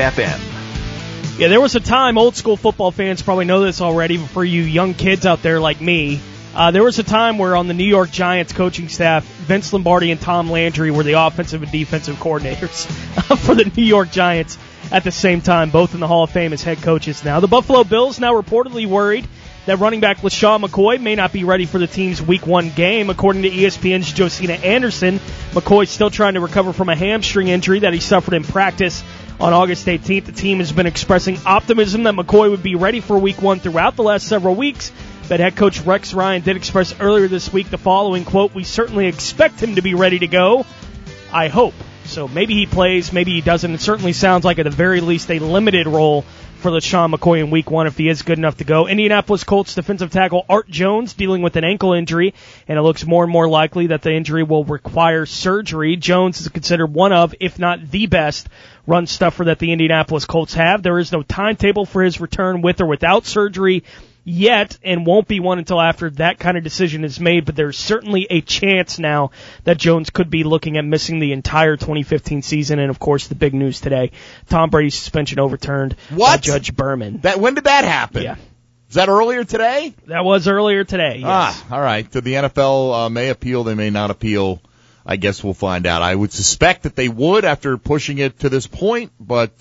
FM. Yeah, there was a time, old school football fans probably know this already, but for you young kids out there like me, there was a time where on the New York Giants coaching staff, Vince Lombardi and Tom Landry were the offensive and defensive coordinators for the New York Giants at the same time, both in the Hall of Fame as head coaches now. The Buffalo Bills now reportedly worried that running back LaShawn McCoy may not be ready for the team's Week 1 game. According to ESPN's Josina Anderson, McCoy's still trying to recover from a hamstring injury that he suffered in practice on August 18th. The team has been expressing optimism that McCoy would be ready for Week 1 throughout the last several weeks, but head coach Rex Ryan did express earlier this week the following, quote, "We certainly expect him to be ready to go. I hope." So maybe he plays, maybe he doesn't. It certainly sounds like at the very least a limited role for LaShawn McCoy in Week 1 if he is good enough to go. Indianapolis Colts defensive tackle Art Jones dealing with an ankle injury, and it looks more and more likely that the injury will require surgery. Jones is considered one of, if not the best, run stuffer that the Indianapolis Colts have. There is no timetable for his return with or without surgery yet, and won't be one until after that kind of decision is made, but there's certainly a chance now that Jones could be looking at missing the entire 2015 season, and of course the big news today, Tom Brady's suspension overturned by Judge Berman. When did that happen? Yeah. Is that earlier today? That was earlier today, yes. All right. So the NFL may appeal, they may not appeal. I guess we'll find out. I would suspect that they would after pushing it to this point, but,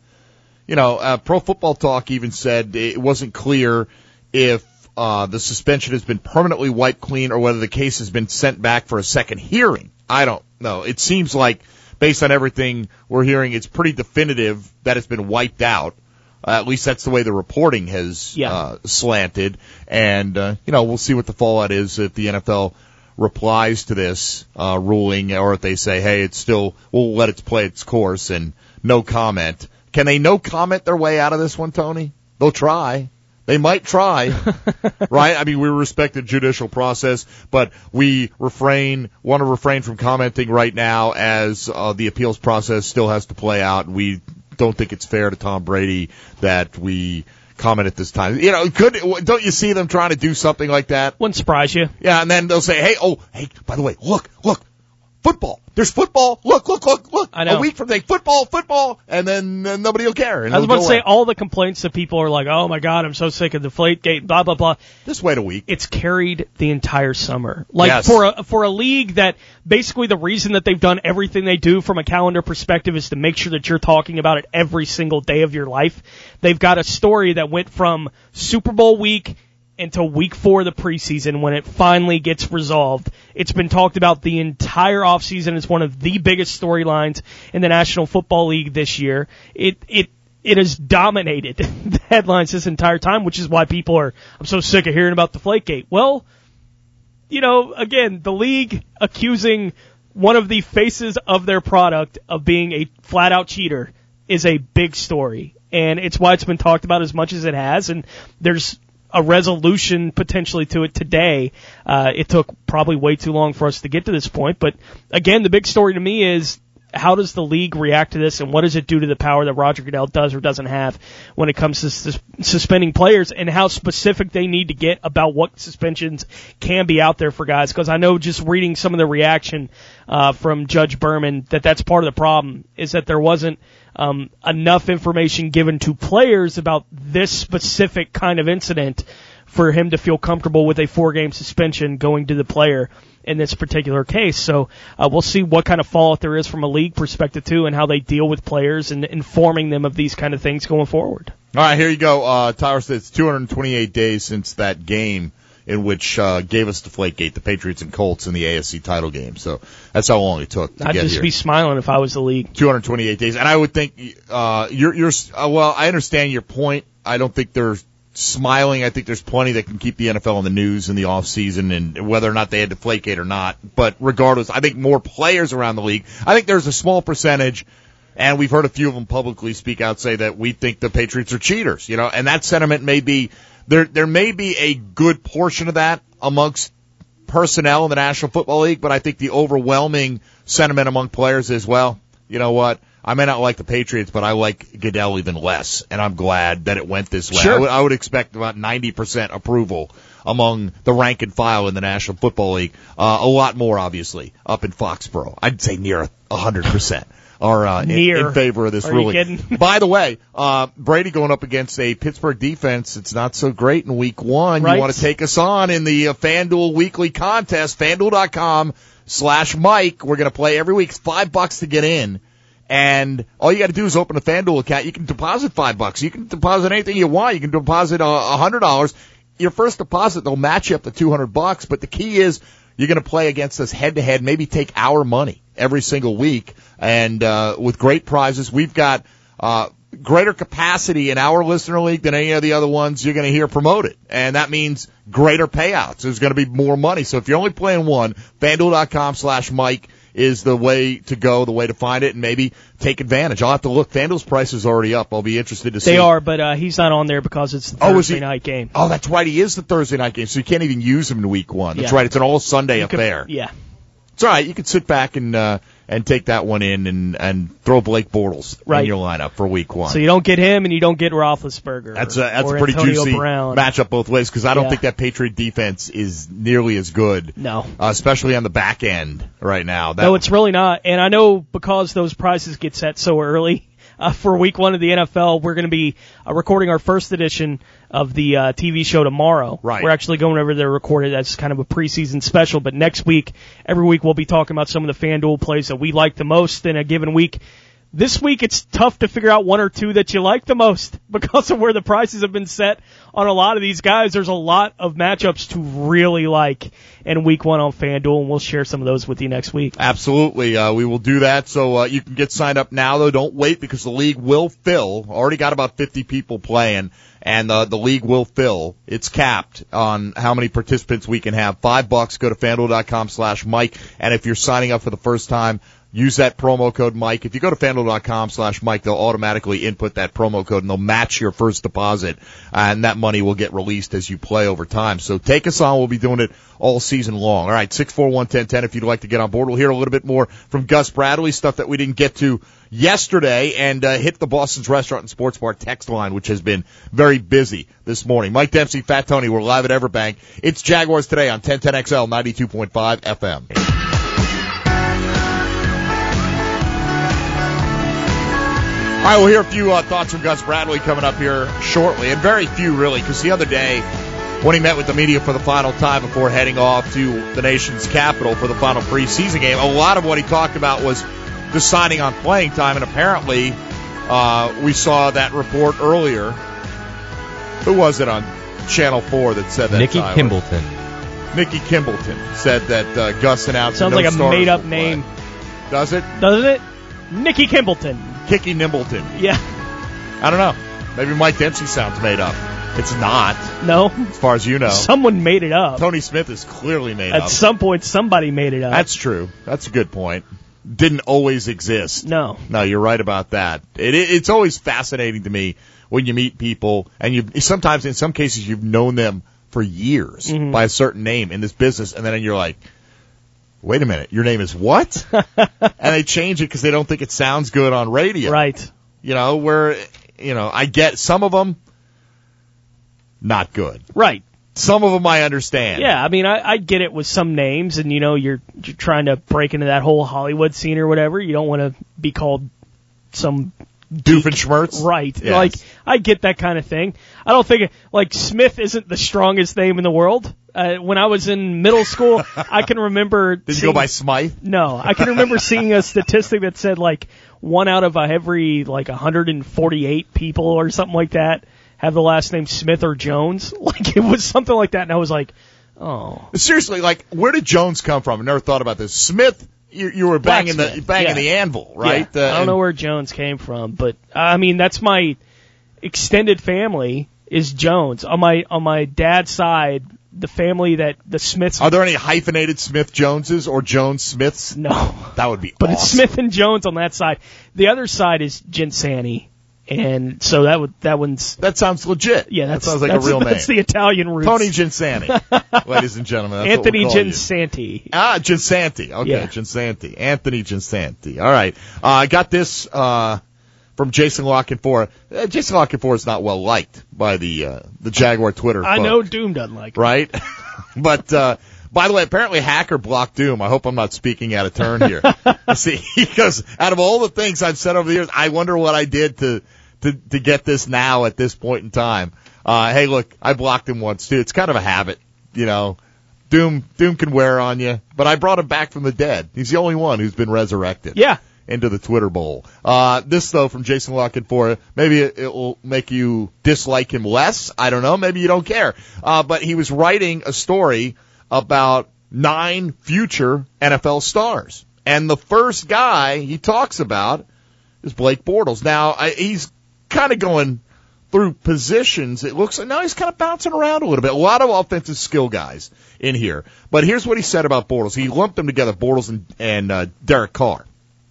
Pro Football Talk even said it wasn't clear if the suspension has been permanently wiped clean or whether the case has been sent back for a second hearing. I don't know. It seems like, based on everything we're hearing, it's pretty definitive that it's been wiped out. At least that's the way the reporting has slanted. And, we'll see what the fallout is if the NFL replies to this ruling, or if they say, hey, we'll let it play its course and no comment. Can they no comment their way out of this one, Tony? They'll try. They might try, right? I mean, we respect the judicial process, but we want to refrain from commenting right now as the appeals process still has to play out. We don't think it's fair to Tom Brady that we comment at this time. Don't you see them trying to do something like that? Wouldn't surprise you. Yeah, and then they'll say, hey, by the way, look, football. There's football. Look. I know. A week from today, football, and then nobody will care. I was about to say, all the complaints that people are like, oh my God, I'm so sick of Deflategate, blah, blah, blah. Just wait a week. It's carried the entire summer. For a league that basically the reason that they've done everything they do from a calendar perspective is to make sure that you're talking about it every single day of your life. They've got a story that went from Super Bowl week until week 4 of the preseason when it finally gets resolved. It's been talked about the entire offseason. It's one of the biggest storylines in the National Football League this year. It has dominated the headlines this entire time, which is why people I'm so sick of hearing about Deflategate. Well, again, the league accusing one of the faces of their product of being a flat-out cheater is a big story. And it's why it's been talked about as much as it has. And there's a resolution potentially to it today. It took probably way too long for us to get to this point. But again, the big story to me is how does the league react to this, and what does it do to the power that Roger Goodell does or doesn't have when it comes to suspending players, and how specific they need to get about what suspensions can be out there for guys? Because I know just reading some of the reaction from Judge Berman that's part of the problem, is that there wasn't enough information given to players about this specific kind of incident for him to feel comfortable with a 4-game suspension going to the player in this particular case. So we'll see what kind of fallout there is from a league perspective too, and how they deal with players and informing them of these kind of things going forward. All right, here you go. Tyler says it's 228 days since that game in which gave us Deflategate, the Patriots and Colts in the AFC title game. So that's how long it took to I'd get just here. be smiling if I was the league. 228 days. And I would think well, I understand your point. I don't think they're smiling. I think there's plenty that can keep the NFL in the news in the off season, and whether or not they had Deflategate or not. But regardless, I think more players around the league. I think there's a small percentage, and we've heard a few of them publicly speak out, say that we think the Patriots are cheaters, and that sentiment may be, there may be a good portion of that amongst personnel in the National Football League, but I think the overwhelming sentiment among players is, well, you know what? I may not like the Patriots, but I like Goodell even less, and I'm glad that it went this way. Sure. I would expect about 90% approval among the rank and file in the National Football League. A lot more, obviously, up in Foxborough. I'd say near 100% are in favor of this ruling. Are you kidding? By the way, Brady going up against a Pittsburgh defense. It's not so great in Week 1. Right. You want to take us on in the FanDuel weekly contest, FanDuel.com/Mike. We're going to play every week. It's $5 to get in. And all you got to do is open a FanDuel account. You can deposit $5. You can deposit anything you want. You can deposit $100. Your first deposit, they'll match you up to $200. But the key is you're going to play against us head to head. Maybe take our money every single week, and with great prizes. We've got greater capacity in our listener league than any of the other ones you're going to hear promoted, and that means greater payouts. There's going to be more money. So if you're only playing one, FanDuel.com/Mike is the way to go, the way to find it, and maybe take advantage. I'll have to look. FanDuel's price is already up. I'll be interested to see. They are, but he's not on there because it's the Thursday night game. Oh, that's right. He is the Thursday night game, so you can't even use him in Week 1. That's right. It's an all-Sunday affair. Yeah. It's all right. You can sit back and take that one in and throw Blake Bortles in your lineup for Week 1. So you don't get him and you don't get Roethlisberger. That's a pretty Antonio juicy Brown. matchup both ways, because I don't think that Patriot defense is nearly as good. No. Especially on the back end right now. No, it's really not. And I know because those prices get set so early, for Week 1 of the NFL, we're going to be recording our first edition of the TV show tomorrow. Right. We're actually going over there to record it as kind of a preseason special. But next week, every week, we'll be talking about some of the FanDuel plays that we like the most in a given week. This week, it's tough to figure out one or two that you like the most because of where the prices have been set on a lot of these guys. There's a lot of matchups to really like in Week 1 on FanDuel, and we'll share some of those with you next week. Absolutely. We will do that. So you can get signed up now, though. Don't wait, because the league will fill. Already got about 50 people playing, and the league will fill. It's capped on how many participants we can have. $5. Go to FanDuel.com/Mike, and if you're signing up for the first time, use that promo code Mike. If you go to FanDuel.com/Mike, they'll automatically input that promo code, and they'll match your first deposit, and that money will get released as you play over time. So take us on. We'll be doing it all season long. All right, 641-1010 if you'd like to get on board. We'll hear a little bit more from Gus Bradley, stuff that we didn't get to yesterday, and hit the Boston's Restaurant and Sports Bar text line, which has been very busy this morning. Mike Dempsey, Fat Tony, we're live at Everbank. It's Jaguars Today on 1010XL 92.5 FM. All right, we'll hear a few thoughts from Gus Bradley coming up here shortly, and very few, really, because the other day when he met with the media for the final time before heading off to the nation's capital for the final preseason game, a lot of what he talked about was deciding on playing time, and apparently we saw that report earlier. Who was it on Channel 4 that said that? Nikki Kimbleton. Nikki Kimbleton said that Gus announced Sounds no like a starters made-up will name. play. Does it? Doesn't it? Nikki Kimbleton. Kicky Nimbleton. Yeah. I don't know. Maybe Mike Dempsey sounds made up. It's not, No. as far as you know. Someone made it up. Tony Smith is clearly made At up. some point, somebody made it up. That's true. That's a good point. Didn't always exist. No. No, you're right about that. It's always fascinating to me when you meet people, and sometimes, in some cases, you've known them for years by a certain name in this business, and then you're like, wait a minute, your name is what? And they change it because they don't think it sounds good on radio. Right. I get some of them not good. Right. Some of them I understand. Yeah, I mean, I get it with some names, and you're trying to break into that whole Hollywood scene or whatever. You don't want to be called some Doofenshmirtz. Right. Yes. Like, I get that kind of thing. I don't think, Smith isn't the strongest name in the world. When I was in middle school, I can remember... Did you go by Smythe? No. I can remember seeing a statistic that said, 1 out of every, 148 people or something like that have the last name Smith or Jones. It was something like that, and I was like, oh. Seriously, where did Jones come from? I never thought about this. Smith, you were banging the anvil, right? Yeah. I don't know where Jones came from, but, that's my extended family is Jones. On my dad's side, the family that the Smiths... Are there any hyphenated Smith Joneses or Jones Smiths? No. That would be But awesome. It's Smith and Jones on that side. The other side is Ginsani. And so that sounds legit. Yeah, that sounds like a real name. That's the Italian roots. Tony Ginsani, ladies and gentlemen. That's Anthony what we'll call Ginsanti. Ginsanti. Okay, yeah. Ginsanti. Anthony Ginsanti. All right. I got this from Jason Lockenfor. Jason Lockenfor is not well liked by the Jaguar Twitter. I know Doom doesn't like him. Right? But by the way, apparently Hacker blocked Doom. I hope I'm not speaking out of turn here. See, because out of all the things I've said over the years, I wonder what I did to get this now at this point in time. Hey, look, I blocked him once too. It's kind of a habit, Doom can wear on you, but I brought him back from the dead. He's the only one who's been resurrected. Yeah. Into the Twitter bowl. This though from Jason Lockenfor, maybe it will make you dislike him less. I don't know. Maybe you don't care. But he was writing a story about 9 future NFL stars. And the first guy he talks about is Blake Bortles. Now, he's kind of going through positions. It looks like now he's kind of bouncing around a little bit. A lot of offensive skill guys in here. But here's what he said about Bortles. He lumped them together, Bortles and Derek Carr.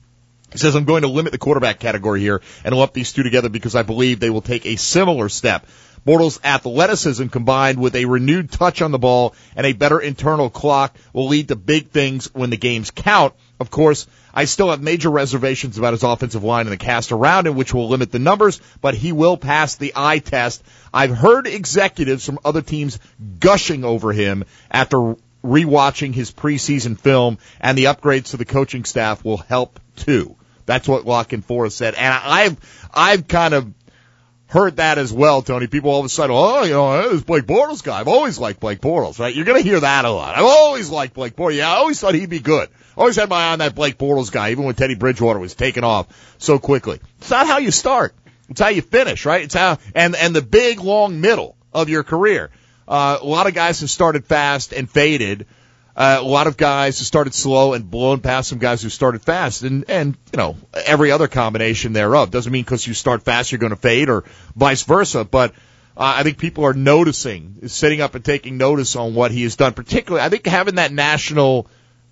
He says, I'm going to limit the quarterback category here and lump these two together because I believe they will take a similar step. Bortles' athleticism combined with a renewed touch on the ball and a better internal clock will lead to big things when the games count. Of course, I still have major reservations about his offensive line and the cast around him, which will limit the numbers, but he will pass the eye test. I've heard executives from other teams gushing over him after rewatching his preseason film, and the upgrades to the coaching staff will help too. That's what Lockenfor said. And I've kind of heard that as well, Tony. People all of a sudden, this Blake Bortles guy. I've always liked Blake Bortles, right? You're going to hear that a lot. I've always liked Blake Bortles. Yeah, I always thought he'd be good. Always had my eye on that Blake Bortles guy, even when Teddy Bridgewater was taking off so quickly. It's not how you start. It's how you finish, right? It's how, and the big, long middle of your career. A lot of guys have started fast and faded. A lot of guys who started slow and blown past some guys who started fast, and every other combination thereof. Doesn't mean because you start fast you're going to fade or vice versa, but I think people are noticing, sitting up and taking notice on what he has done. Particularly, I think having that national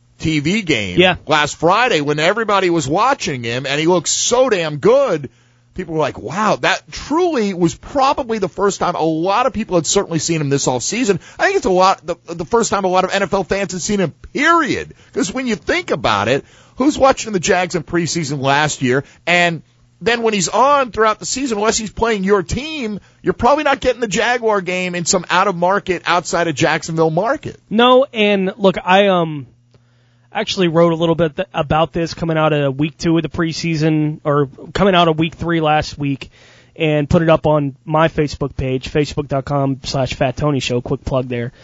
TV game last Friday when everybody was watching him and he looked so damn good. People were like, wow, that truly was probably the first time a lot of people had certainly seen him this offseason. I think it's the first time a lot of NFL fans had seen him, period. Because when you think about it, who's watching the Jags in preseason last year? And then when he's on throughout the season, unless he's playing your team, you're probably not getting the Jaguar game in some out-of-market, outside of Jacksonville market. No, and look, I actually wrote a little bit about this coming out of week 2 of the preseason, or coming out of week 3 last week, and put it up on my Facebook page, facebook.com/Fat Tony Show. Quick plug there.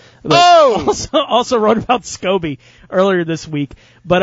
But also wrote about Scobie earlier this week. But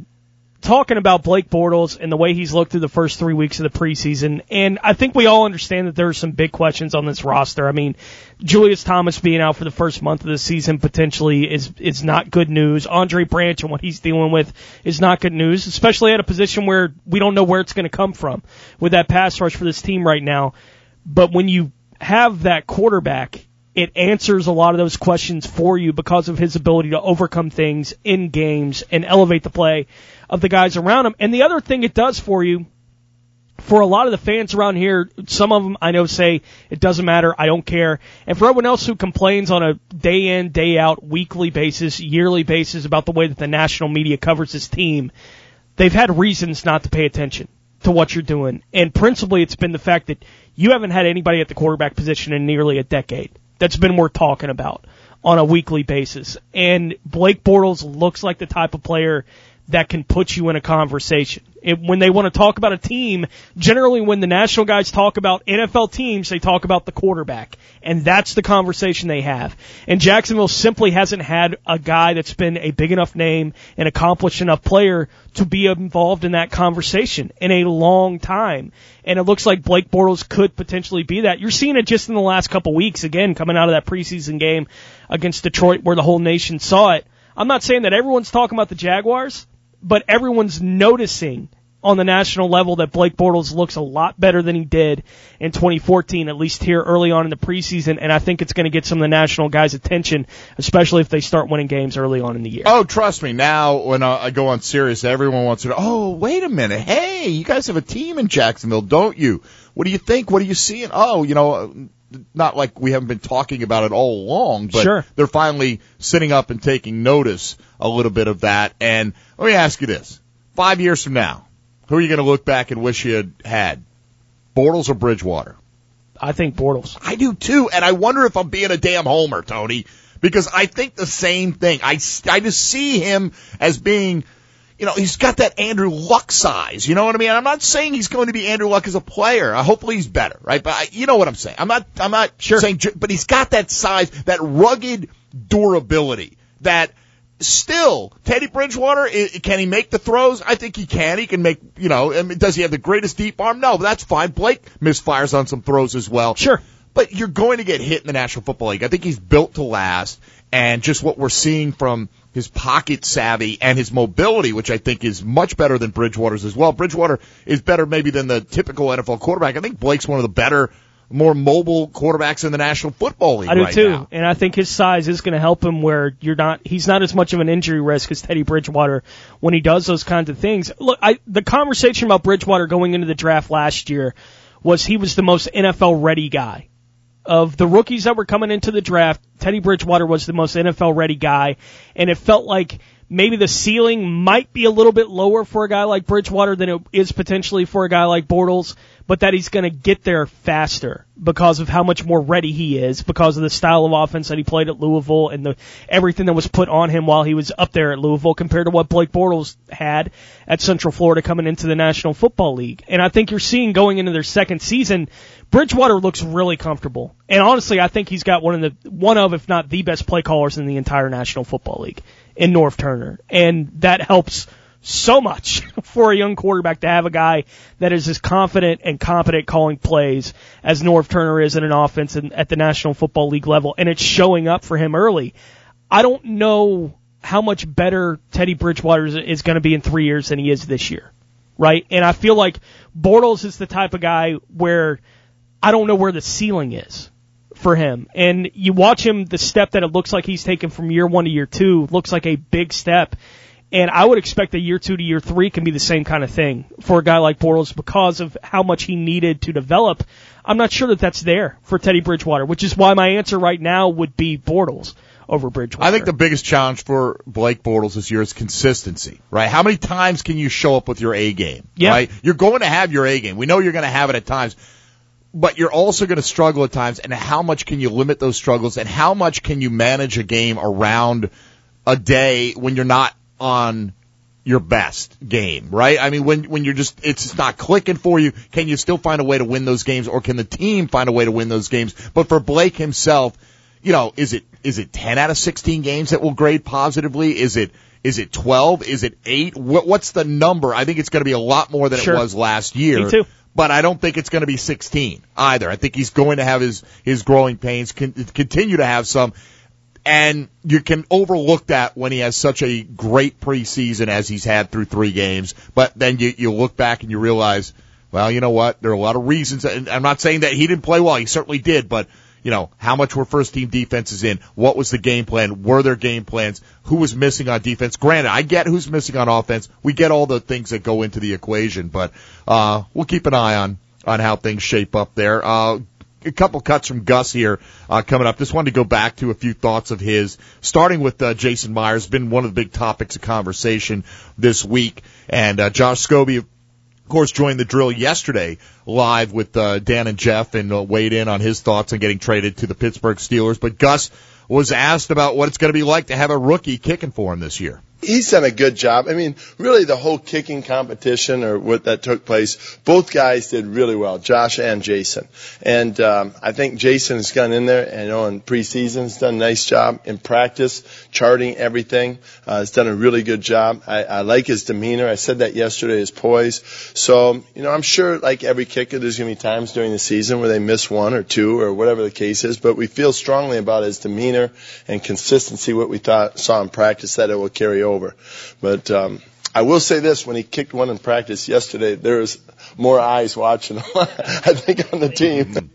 talking about Blake Bortles and the way he's looked through the first 3 weeks of the preseason, and I think we all understand that there are some big questions on this roster. I mean, Julius Thomas being out for the first month of the season potentially is not good news. Andre Branch and what he's dealing with is not good news, especially at a position where we don't know where it's going to come from with that pass rush for this team right now. But when you have that quarterback, it answers a lot of those questions for you because of his ability to overcome things in games and elevate the play of the guys around him. And the other thing it does for you, for a lot of the fans around here, some of them I know say it doesn't matter, I don't care. And for everyone else who complains on a day in, day out, weekly basis, yearly basis about the way that the national media covers this team, they've had reasons not to pay attention to what you're doing. And principally it's been the fact that you haven't had anybody at the quarterback position in nearly a decade that's been worth talking about on a weekly basis. And Blake Bortles looks like the type of player that can put you in a conversation. When they want to talk about a team, generally when the national guys talk about NFL teams, they talk about the quarterback. And that's the conversation they have. And Jacksonville simply hasn't had a guy that's been a big enough name, an accomplished enough player to be involved in that conversation in a long time. And it looks like Blake Bortles could potentially be that. You're seeing it just in the last couple weeks, again, coming out of that preseason game against Detroit where the whole nation saw it. I'm not saying that everyone's talking about the Jaguars, but everyone's noticing on the national level that Blake Bortles looks a lot better than he did in 2014, at least here early on in the preseason, and I think it's going to get some of the national guys' attention, especially if they start winning games early on in the year. Oh, trust me, now when I go on Sirius, everyone wants to know, oh, wait a minute, hey, you guys have a team in Jacksonville, don't you? What do you think? What are you seeing? Oh, not like we haven't been talking about it all along, but sure. They're finally sitting up and taking notice a little bit of that. And let me ask you this. 5 years from now, who are you going to look back and wish you had? Bortles or Bridgewater? I think Bortles. I do too, and I wonder if I'm being a damn homer, Tony, because I think the same thing. I just see him as being, he's got that Andrew Luck size, you know what I mean? I'm not saying he's going to be Andrew Luck as a player. Hopefully he's better, right? But you know what I'm saying. I'm not sure saying, but he's got that size, that rugged durability that still, Teddy Bridgewater, can he make the throws? I think he can. He can make, does he have the greatest deep arm? No, but that's fine. Blake misfires on some throws as well. Sure. But you're going to get hit in the National Football League. I think he's built to last, and just what we're seeing from his pocket savvy and his mobility, which I think is much better than Bridgewater's as well. Bridgewater is better maybe than the typical NFL quarterback. I think Blake's one of the better, more mobile quarterbacks in the National Football League. I do right too, now. And I think his size is going to help him where he's not as much of an injury risk as Teddy Bridgewater when he does those kinds of things. Look, the conversation about Bridgewater going into the draft last year was he was the most NFL ready guy. Of the rookies that were coming into the draft, Teddy Bridgewater was the most NFL ready guy, and it felt like maybe the ceiling might be a little bit lower for a guy like Bridgewater than it is potentially for a guy like Bortles, but that he's going to get there faster because of how much more ready he is, because of the style of offense that he played at Louisville and everything that was put on him while he was up there at Louisville compared to what Blake Bortles had at Central Florida coming into the National Football League. And I think you're seeing going into their second season, Bridgewater looks really comfortable. And honestly, I think he's got one of, if not the best play callers in the entire National Football League in Norv Turner. And that helps so much for a young quarterback to have a guy that is as confident and competent calling plays as Norv Turner is in an offense at the National Football League level, and it's showing up for him early. I don't know how much better Teddy Bridgewater is going to be in 3 years than he is this year, right? And I feel like Bortles is the type of guy where I don't know where the ceiling is for him. And you watch him, the step that it looks like he's taken from year 1 to year 2 looks like a big step. And I would expect that year 2 to year 3 can be the same kind of thing for a guy like Bortles because of how much he needed to develop. I'm not sure that that's there for Teddy Bridgewater, which is why my answer right now would be Bortles over Bridgewater. I think the biggest challenge for Blake Bortles this year is consistency, right? How many times can you show up with your A game, right? You're going to have your A game. We know you're going to have it at times, but you're also going to struggle at times. And how much can you limit those struggles, and how much can you manage a game around a day when you're not on your best game, right? I mean, when you're just, it's not clicking for you, can you still find a way to win those games, or can the team find a way to win those games? But for Blake himself, is it 10 out of 16 games that will grade positively? Is it 12? Is it 8? What's the number? I think it's going to be a lot more than it was last year. Me too. But I don't think it's going to be 16 either. I think he's going to have his growing pains, continue to have some. And you can overlook that when he has such a great preseason as he's had through 3 games. But then you look back and you realize, well, you know what? There are a lot of reasons. And I'm not saying that he didn't play well. He certainly did. But, how much were first-team defenses in? What was the game plan? Were there game plans? Who was missing on defense? Granted, I get who's missing on offense. We get all the things that go into the equation, but we'll keep an eye on how things shape up there. A couple cuts from Gus here coming up. Just wanted to go back to a few thoughts of his, starting with Jason Myers. Been one of the big topics of conversation this week, and Josh Scobie, of course, joined the drill yesterday live with Dan and Jeff and weighed in on his thoughts on getting traded to the Pittsburgh Steelers. But Gus was asked about what it's going to be like to have a rookie kicking for him this year. He's done a good job. I mean, really the whole kicking competition or what that took place, both guys did really well, Josh and Jason. And I think Jason has gone in there and in preseason has done a nice job in practice, charting everything. Has done a really good job. I like his demeanor. I said that yesterday, his poise. So, I'm sure like every kicker, there's going to be times during the season where they miss one or two or whatever the case is, but we feel strongly about his demeanor and consistency, what we saw in practice, that it will carry over. But I will say this, when he kicked one in practice yesterday, there was more eyes watching him, I think, on the team.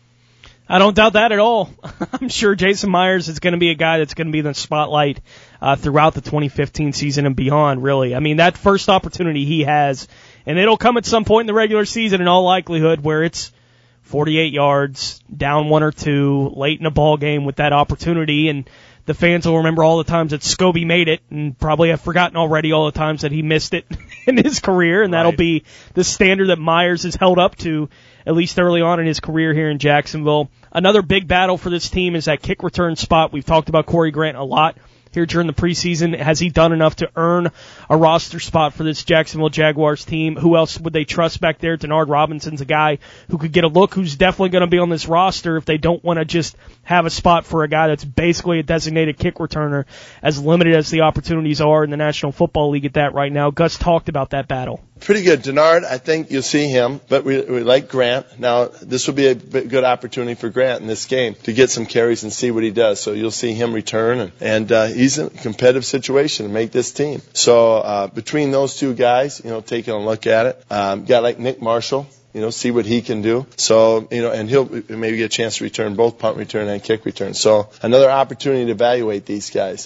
I don't doubt that at all. I'm sure Jason Myers is going to be a guy that's going to be in the spotlight throughout the 2015 season and beyond, really. I mean, that first opportunity he has, and it'll come at some point in the regular season in all likelihood, where it's 48 yards, down 1 or 2, late in a ball game with that opportunity, and the fans will remember all the times that Scobie made it and probably have forgotten already all the times that he missed it in his career, and that'll be the standard that Myers is held up to, at least early on in his career here in Jacksonville. Another big battle for this team is that kick return spot. We've talked about Corey Grant a lot here during the preseason. Has he done enough to earn a roster spot for this Jacksonville Jaguars team? Who else would they trust back there? Denard Robinson's a guy who could get a look, who's definitely going to be on this roster if they don't want to just have a spot for a guy that's basically a designated kick returner, as limited as the opportunities are in the National Football League at that right now. Gus talked about that battle. Pretty good. Denard, I think you'll see him, but we like Grant. Now, this will be a good opportunity for Grant in this game to get some carries and see what he does. So you'll see him return, and he's in a competitive situation to make this team. So between those two guys, taking a look at it, guy like Nick Marshall, see what he can do. So, and he'll maybe get a chance to return both punt return and kick return. So another opportunity to evaluate these guys.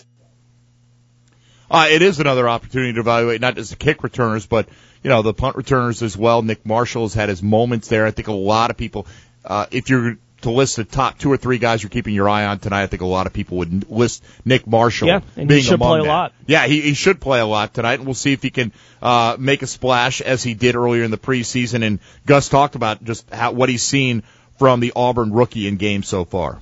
It is another opportunity to evaluate not just the kick returners, but the punt returners as well. Nick Marshall has had his moments there. I think a lot of people, if you're to list the top 2 or 3 guys you're keeping your eye on tonight, I think a lot of people would list Nick Marshall. Yeah, and being he should play them. a lot. Yeah, he should play a lot tonight, and we'll see if he can make a splash as he did earlier in the preseason. And Gus talked about just what he's seen from the Auburn rookie in games so far.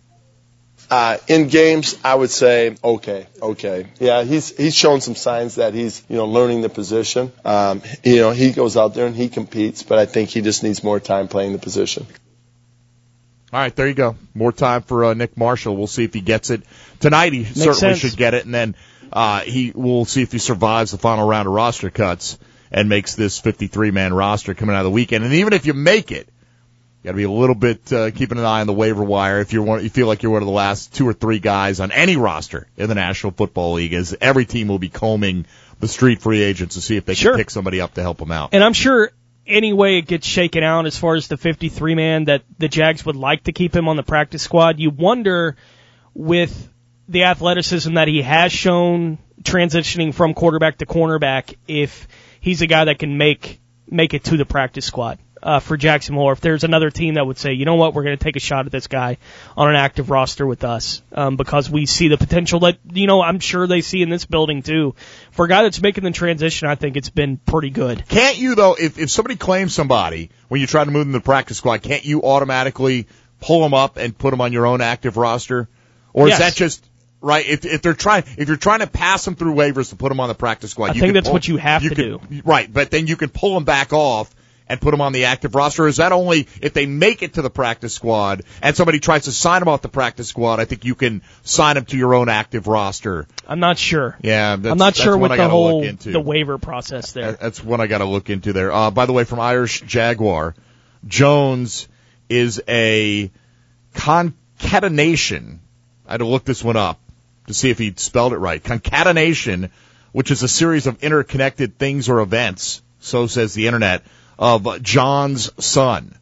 In games, I would say okay. Yeah, he's shown some signs that he's learning the position. He goes out there and he competes, but I think he just needs more time playing the position. All right, there you go. More time for Nick Marshall. We'll see if he gets it tonight. He certainly should get it, and then we'll see if he survives the final round of roster cuts and makes this 53-man roster coming out of the weekend. And even if you make it, you got to be a little bit keeping an eye on the waiver wire if you feel like you're one of the last 2 or 3 guys on any roster in the National Football League, as every team will be combing the street free agents to see if they can pick somebody up to help them out. And I'm sure any way it gets shaken out as far as the 53-man that the Jags would like to keep him on the practice squad, you wonder with the athleticism that he has shown transitioning from quarterback to cornerback, if he's a guy that can make it to the practice squad for Jacksonville, or if there's another team that would say, you know what, we're going to take a shot at this guy on an active roster with us, because we see the potential that, I'm sure they see in this building too. For a guy that's making the transition, I think it's been pretty good. Can't you, though, if somebody claims somebody when you try to move them to the practice squad, can't you automatically pull them up and put them on your own active roster? Or is that just right? If you're trying to pass them through waivers to put them on the practice squad, I think that's what you have to do. Right, but then you can pull them back off and put them on the active roster. Or is that only if they make it to the practice squad and somebody tries to sign them off the practice squad? I think you can sign them to your own active roster. I'm not sure. Yeah, I'm not sure with the waiver process there. That's what I got to look into there. By the way, from Irish Jaguar, Jones is a concatenation. I had to look this one up to see if he spelled it right. Concatenation, which is a series of interconnected things or events, so says the internet, of John's son.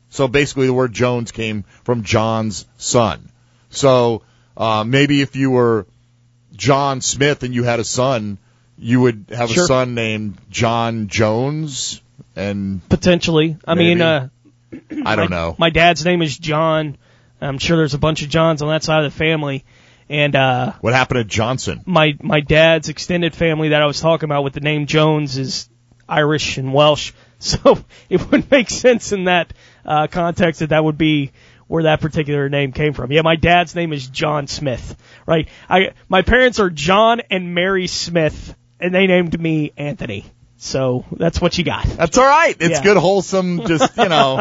So basically the word Jones came from John's son. So maybe if you were John Smith and you had a son, you would have a son named John Jones, and potentially. I don't know. My dad's name is John. I'm sure there's a bunch of Johns on that side of the family. And what happened to Johnson? My dad's extended family that I was talking about with the name Jones is Irish and Welsh, so it would make sense in that context that would be where that particular name came from. Yeah, my dad's name is John Smith, right? My parents are John and Mary Smith, and they named me Anthony. So that's what you got. That's all right. It's good, wholesome, just,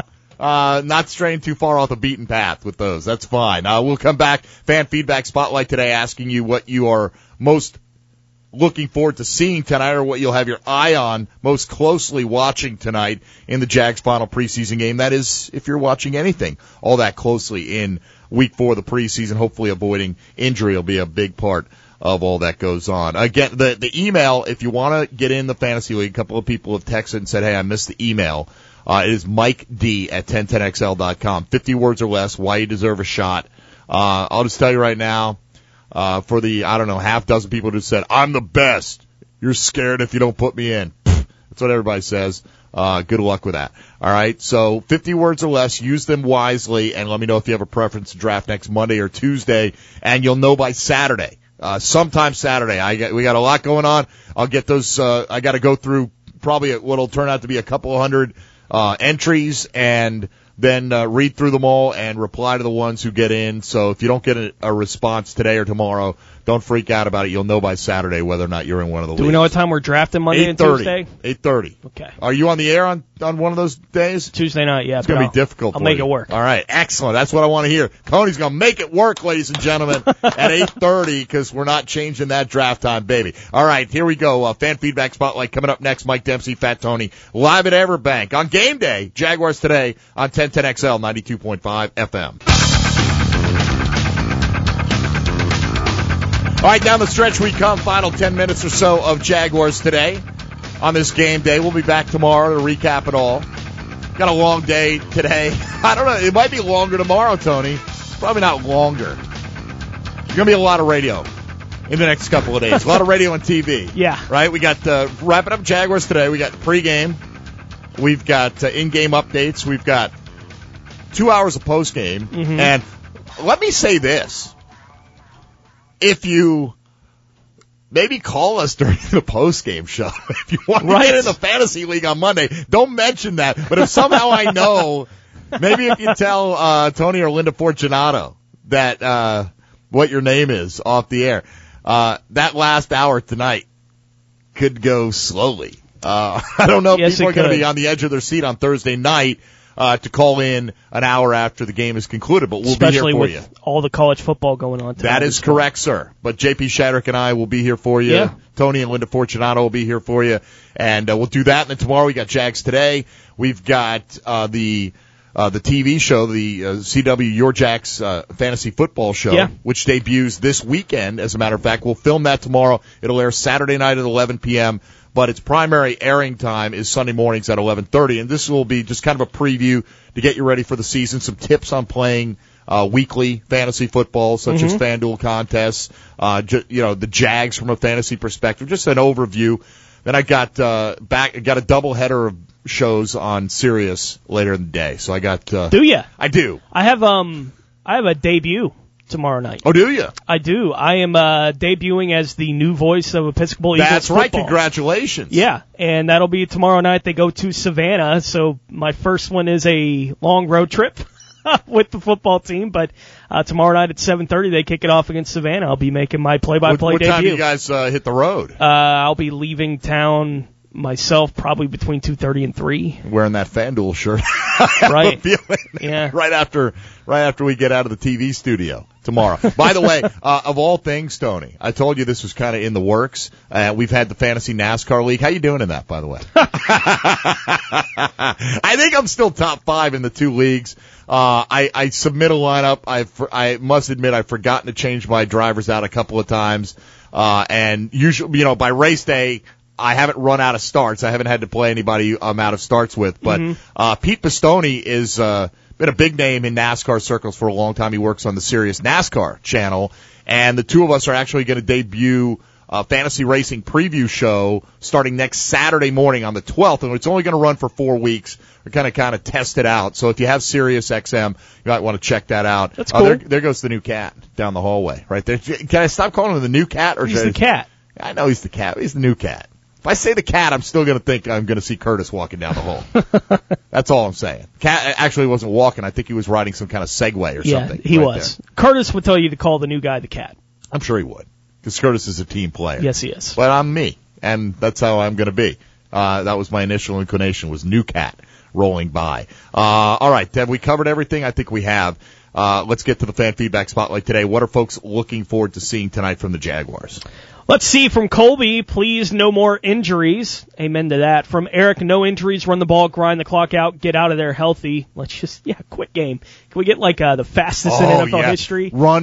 not straying too far off the beaten path with those. That's fine. We'll come back. Fan Feedback Spotlight today asking you what you are most looking forward to seeing tonight, or what you'll have your eye on most closely watching tonight in the Jags' final preseason game. That is, if you're watching anything all that closely in week 4 of the preseason, hopefully avoiding injury will be a big part of all that goes on. Again, the email, if you want to get in the Fantasy League, a couple of people have texted and said, hey, I missed the email. It is MikeD@1010XL.com. 50 words or less, why you deserve a shot. I'll just tell you right now, for the, half dozen people who said, I'm the best. You're scared if you don't put me in. That's what everybody says. Good luck with that. All right. So 50 words or less, use them wisely, and let me know if you have a preference to draft next Monday or Tuesday, and you'll know by Saturday. Sometime Saturday. We got a lot going on. I'll get those, I got to go through probably what'll turn out to be a couple of hundred, entries, and then read through them all and reply to the ones who get in. So if you don't get a response today or tomorrow, don't freak out about it. You'll know by Saturday whether or not you're in one of the leagues. Do we know what time we're drafting Monday and Tuesday? 8:30. Okay. Are you on the air on one of those days? Tuesday night, yeah. It's going to be difficult I'll make it work. All right. Excellent. That's what I want to hear. Coney's going to make it work, ladies and gentlemen, at 8:30, because we're not changing that draft time, baby. All right. Here we go. Fan Feedback Spotlight coming up next. Mike Dempsey, Fat Tony, live at Everbank on game day. Jaguars today on 1010XL 92.5 FM. All right, down the stretch we come. Final 10 minutes or so of Jaguars today on this game day. We'll be back tomorrow to recap it all. Got a long day today. I don't know. It might be longer tomorrow, Tony. Probably not longer. There's going to be a lot of radio in the next couple of days. A lot of radio and TV. Yeah. Right? We got wrapping up Jaguars today. We got pregame. We've got in-game updates. We've got 2 hours of postgame. Mm-hmm. And let me say this. If you maybe call us during the postgame show, if you want to get in the Fantasy League on Monday, don't mention that. But if somehow I know, maybe if you tell Tony or Linda Fortunato that what your name is off the air, that last hour tonight could go slowly. I don't know if people are going to be on the edge of their seat on Thursday night to call in an hour after the game is concluded, but we'll be here for you. Especially with all the college football going on tonight. That is correct, sir. But J.P. Shadrick and I will be here for you. Yeah. Tony and Linda Fortunato will be here for you. And we'll do that. And then tomorrow we got Jags Today. We've got the TV show, the CW Your Jags Fantasy Football Show, which debuts this weekend, as a matter of fact. We'll film that tomorrow. It'll air Saturday night at 11 p.m., but its primary airing time is Sunday mornings at 11:30, and this will be just kind of a preview to get you ready for the season, some tips on playing weekly fantasy football, such as FanDuel contests, the Jags from a fantasy perspective, just an overview. Then I got a doubleheader of shows on Sirius later in the day. So I got Do you? I do. I have a debut tomorrow night. Oh, do you? I do. I am debuting as the new voice of Episcopal Eagles That's right. football. Congratulations. Yeah, and that'll be tomorrow night. They go to Savannah, so my first one is a long road trip with the football team, but tomorrow night at 7:30 they kick it off against Savannah. I'll be making my play-by-play debut. What time do you guys hit the road? I'll be leaving town myself probably between 2:30 and 3. Wearing that FanDuel shirt. Right. Yeah. Right after we get out of the TV studio tomorrow. By the way, of all things, Tony, I told you this was kind of in the works. We've had the Fantasy NASCAR League. How you doing in that, by the way? I think I'm still top 5 in the 2 leagues. I submit a lineup. I must admit I've forgotten to change my drivers out a couple of times. And usually, by race day, I haven't run out of starts. I haven't had to play anybody I'm out of starts with. But Pete Pistone is been a big name in NASCAR circles for a long time. He works on the Sirius NASCAR channel. And the two of us are actually going to debut a fantasy racing preview show starting next Saturday morning on the 12th, and it's only going to run for 4 weeks. We're going to kind of test it out. So if you have Sirius XM, you might want to check that out. That's cool. There goes the new cat down the hallway right there. Can I stop calling him the new cat? Or he's the cat. I know he's the cat. He's the new cat. If I say the cat, I'm still going to think I'm going to see Curtis walking down the hall. That's all I'm saying. Cat actually wasn't walking. I think he was riding some kind of Segway or something. Yeah, he was. There. Curtis would tell you to call the new guy the cat. I'm sure he would, because Curtis is a team player. Yes, he is. But I'm me, and that's how I'm going to be. That was my initial inclination, was new cat rolling by. All right, have we covered everything? I think we have. Let's get to the fan feedback spotlight today. What are folks looking forward to seeing tonight from the Jaguars? Let's see from Colby, please no more injuries. Amen to that. From Eric, no injuries, run the ball, grind the clock out, get out of there healthy. Let's just, quick game. Can we get the fastest in NFL history? Run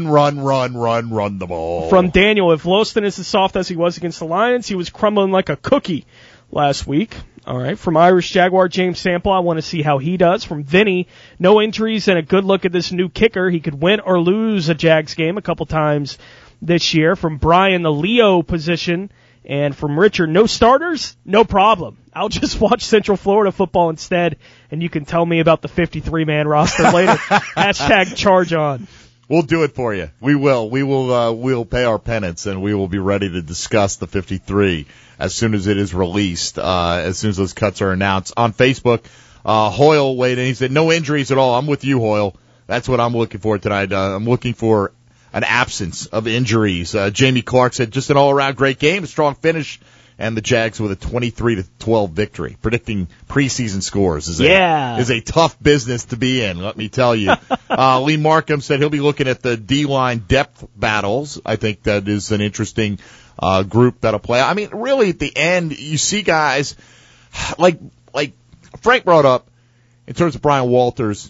the ball. From Daniel, if Loston is as soft as he was against the Lions, he was crumbling like a cookie last week. All right. From Irish Jaguar, James Sample, I want to see how he does. From Vinny, no injuries and a good look at this new kicker. He could win or lose a Jags game a couple times this year. From Brian, the Leo position. And from Richard, no starters? No problem. I'll just watch Central Florida football instead, and you can tell me about the 53-man roster later. Hashtag charge on. We'll do it for you. We will. We'll pay our penance, and we will be ready to discuss the 53 as soon as it is released, as soon as those cuts are announced. On Facebook, Hoyle weighed in. He said, no injuries at all. I'm with you, Hoyle. That's what I'm looking for tonight. I'm looking for an absence of injuries. Jamie Clark said, just an all-around great game, a strong finish, and the Jags with a 23-12 victory. Predicting preseason scores is a tough business to be in, let me tell you. Lee Markham said he'll be looking at the D-line depth battles. I think that is an interesting group that'll play. I mean, really, at the end, you see guys like Frank brought up in terms of Brian Walters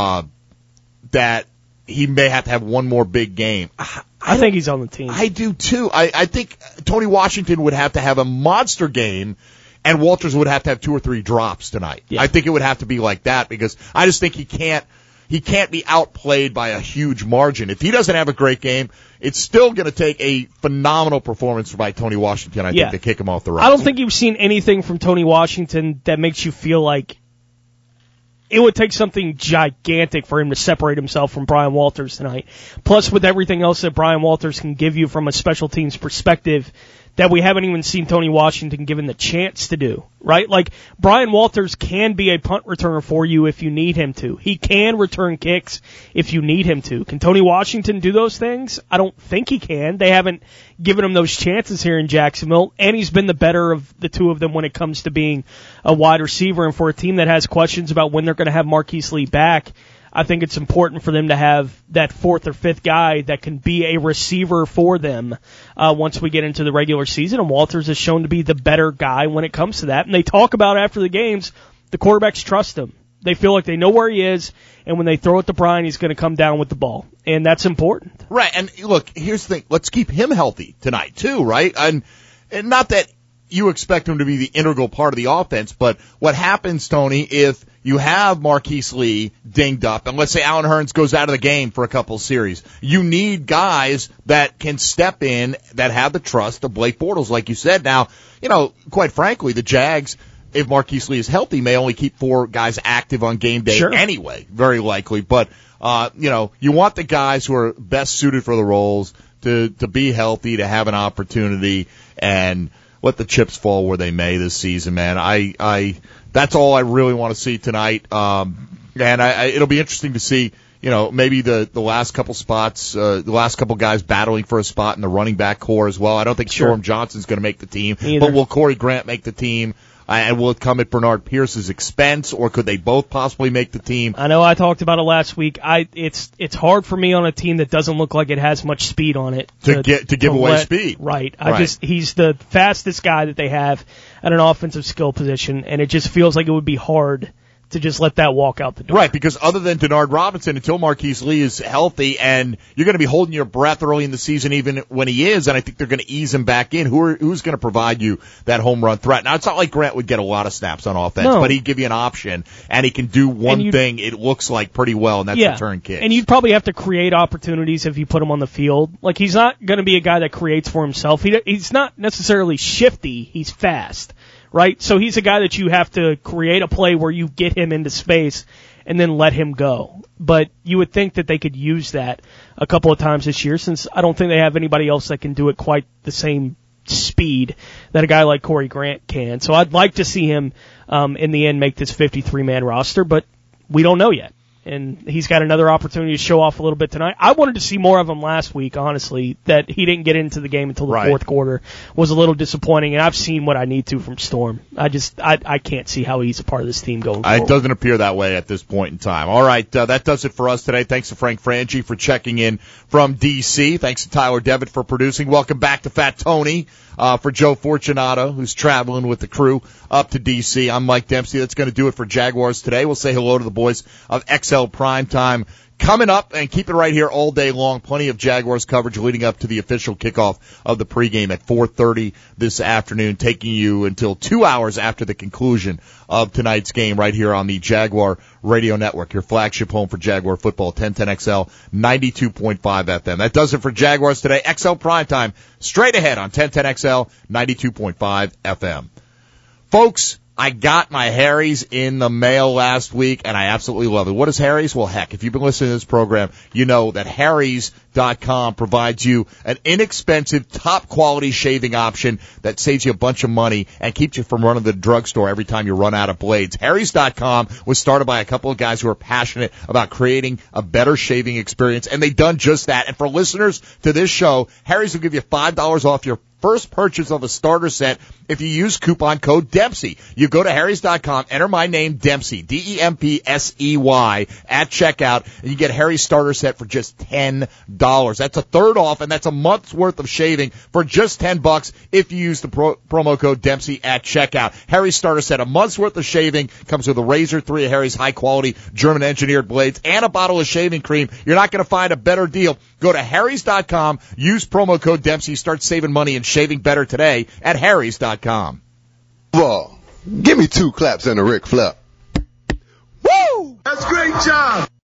that he may have to have one more big game. I think he's on the team. I do, too. I think Tony Washington would have to have a monster game, and Walters would have to have 2 or 3 drops tonight. Yeah. I think it would have to be like that, because I just think he can't be outplayed by a huge margin. If he doesn't have a great game, it's still going to take a phenomenal performance by Tony Washington, I think, to kick him off the roster. I don't think you've seen anything from Tony Washington that makes you feel like it would take something gigantic for him to separate himself from Brian Walters tonight. Plus, with everything else that Brian Walters can give you from a special teams perspective that we haven't even seen Tony Washington given the chance to do, right? Like, Brian Walters can be a punt returner for you if you need him to. He can return kicks if you need him to. Can Tony Washington do those things? I don't think he can. They haven't given him those chances here in Jacksonville, and he's been the better of the two of them when it comes to being a wide receiver. And for a team that has questions about when they're going to have Marquise Lee back, I think it's important for them to have that 4th or 5th guy that can be a receiver for them once we get into the regular season. And Walters has shown to be the better guy when it comes to that. And they talk about after the games, the quarterbacks trust him. They feel like they know where he is, and when they throw it to Brian, he's going to come down with the ball. And that's important. Right, and look, here's the thing. Let's keep him healthy tonight, too, right? And not that you expect him to be the integral part of the offense, but what happens, Tony, if you have Marquise Lee dinged up, and let's say Alan Hearns goes out of the game for a couple of series, you need guys that can step in, that have the trust of Blake Bortles, like you said. Now, quite frankly, the Jags, if Marquise Lee is healthy, may only keep 4 guys active on game day anyway, very likely. But, you want the guys who are best suited for the roles to be healthy, to have an opportunity, and let the chips fall where they may this season, man. That's all I really want to see tonight. And it'll be interesting to see, maybe the last couple spots, the last couple guys battling for a spot in the running back core as well. I don't think Storm Johnson's going to make the team, but will Corey Grant make the team? And will it come at Bernard Pierce's expense, or could they both possibly make the team? I know I talked about it last week. It's hard for me on a team that doesn't look like it has much speed on it to give away speed. Right. He's the fastest guy that they have at an offensive skill position, and it just feels like it would be hard to just let that walk out the door. Right, because other than Denard Robinson, until Marquise Lee is healthy, and you're going to be holding your breath early in the season even when he is, and I think they're going to ease him back in. Who's going to provide you that home run threat? Now, it's not like Grant would get a lot of snaps on offense, but he'd give you an option, and he can do one thing, it looks like, pretty well, and that's return kicks. And you'd probably have to create opportunities if you put him on the field. Like, he's not going to be a guy that creates for himself. He's not necessarily shifty. He's fast, right? So he's a guy that you have to create a play where you get him into space and then let him go. But you would think that they could use that a couple of times this year, since I don't think they have anybody else that can do it quite the same speed that a guy like Corey Grant can. So I'd like to see him in the end make this 53-man roster, but we don't know yet. And he's got another opportunity to show off a little bit tonight. I wanted to see more of him last week, honestly. That he didn't get into the game until the fourth quarter was a little disappointing, and I've seen what I need to from Storm. I can't see how he's a part of this team going forward. It doesn't appear that way at this point in time. All right, that does it for us today. Thanks to Frank Frangie for checking in from D.C. Thanks to Tyler Devitt for producing. Welcome back to Fat Tony. For Joe Fortunato, who's traveling with the crew up to D.C. I'm Mike Dempsey. That's going to do it for Jaguars today. We'll say hello to the boys of XL Primetime coming up, and keep it right here all day long. Plenty of Jaguars coverage leading up to the official kickoff of the pregame at 4:30 this afternoon, taking you until 2 hours after the conclusion of tonight's game right here on the Jaguar Radio Network, your flagship home for Jaguar football, 1010XL, 92.5 FM. That does it for Jaguars today. XL Primetime, straight ahead on 1010XL, 92.5 FM. Folks, I got my Harry's in the mail last week, and I absolutely love it. What is Harry's? Well, heck, if you've been listening to this program, you know that Harry's.com provides you an inexpensive, top-quality shaving option that saves you a bunch of money and keeps you from running to the drugstore every time you run out of blades. Harry's.com was started by a couple of guys who are passionate about creating a better shaving experience, and they've done just that. And for listeners to this show, Harry's will give you $5 off your first purchase of a starter set if you use coupon code Dempsey. You go to Harry's.com, enter my name, Dempsey, D-E-M-P-S-E-Y, at checkout, and you get Harry's starter set for just $10. That's a third off, and that's a month's worth of shaving for just $10 if you use the promo code Dempsey at checkout. Harry's starter set, a month's worth of shaving, comes with a razor, 3 of Harry's high-quality German-engineered blades, and a bottle of shaving cream. You're not going to find a better deal. Go to Harry's.com, use promo code Dempsey, start saving money and shaving better today at Harry's.com. Well, give me 2 claps and a Ric Flair. Woo! That's a great job.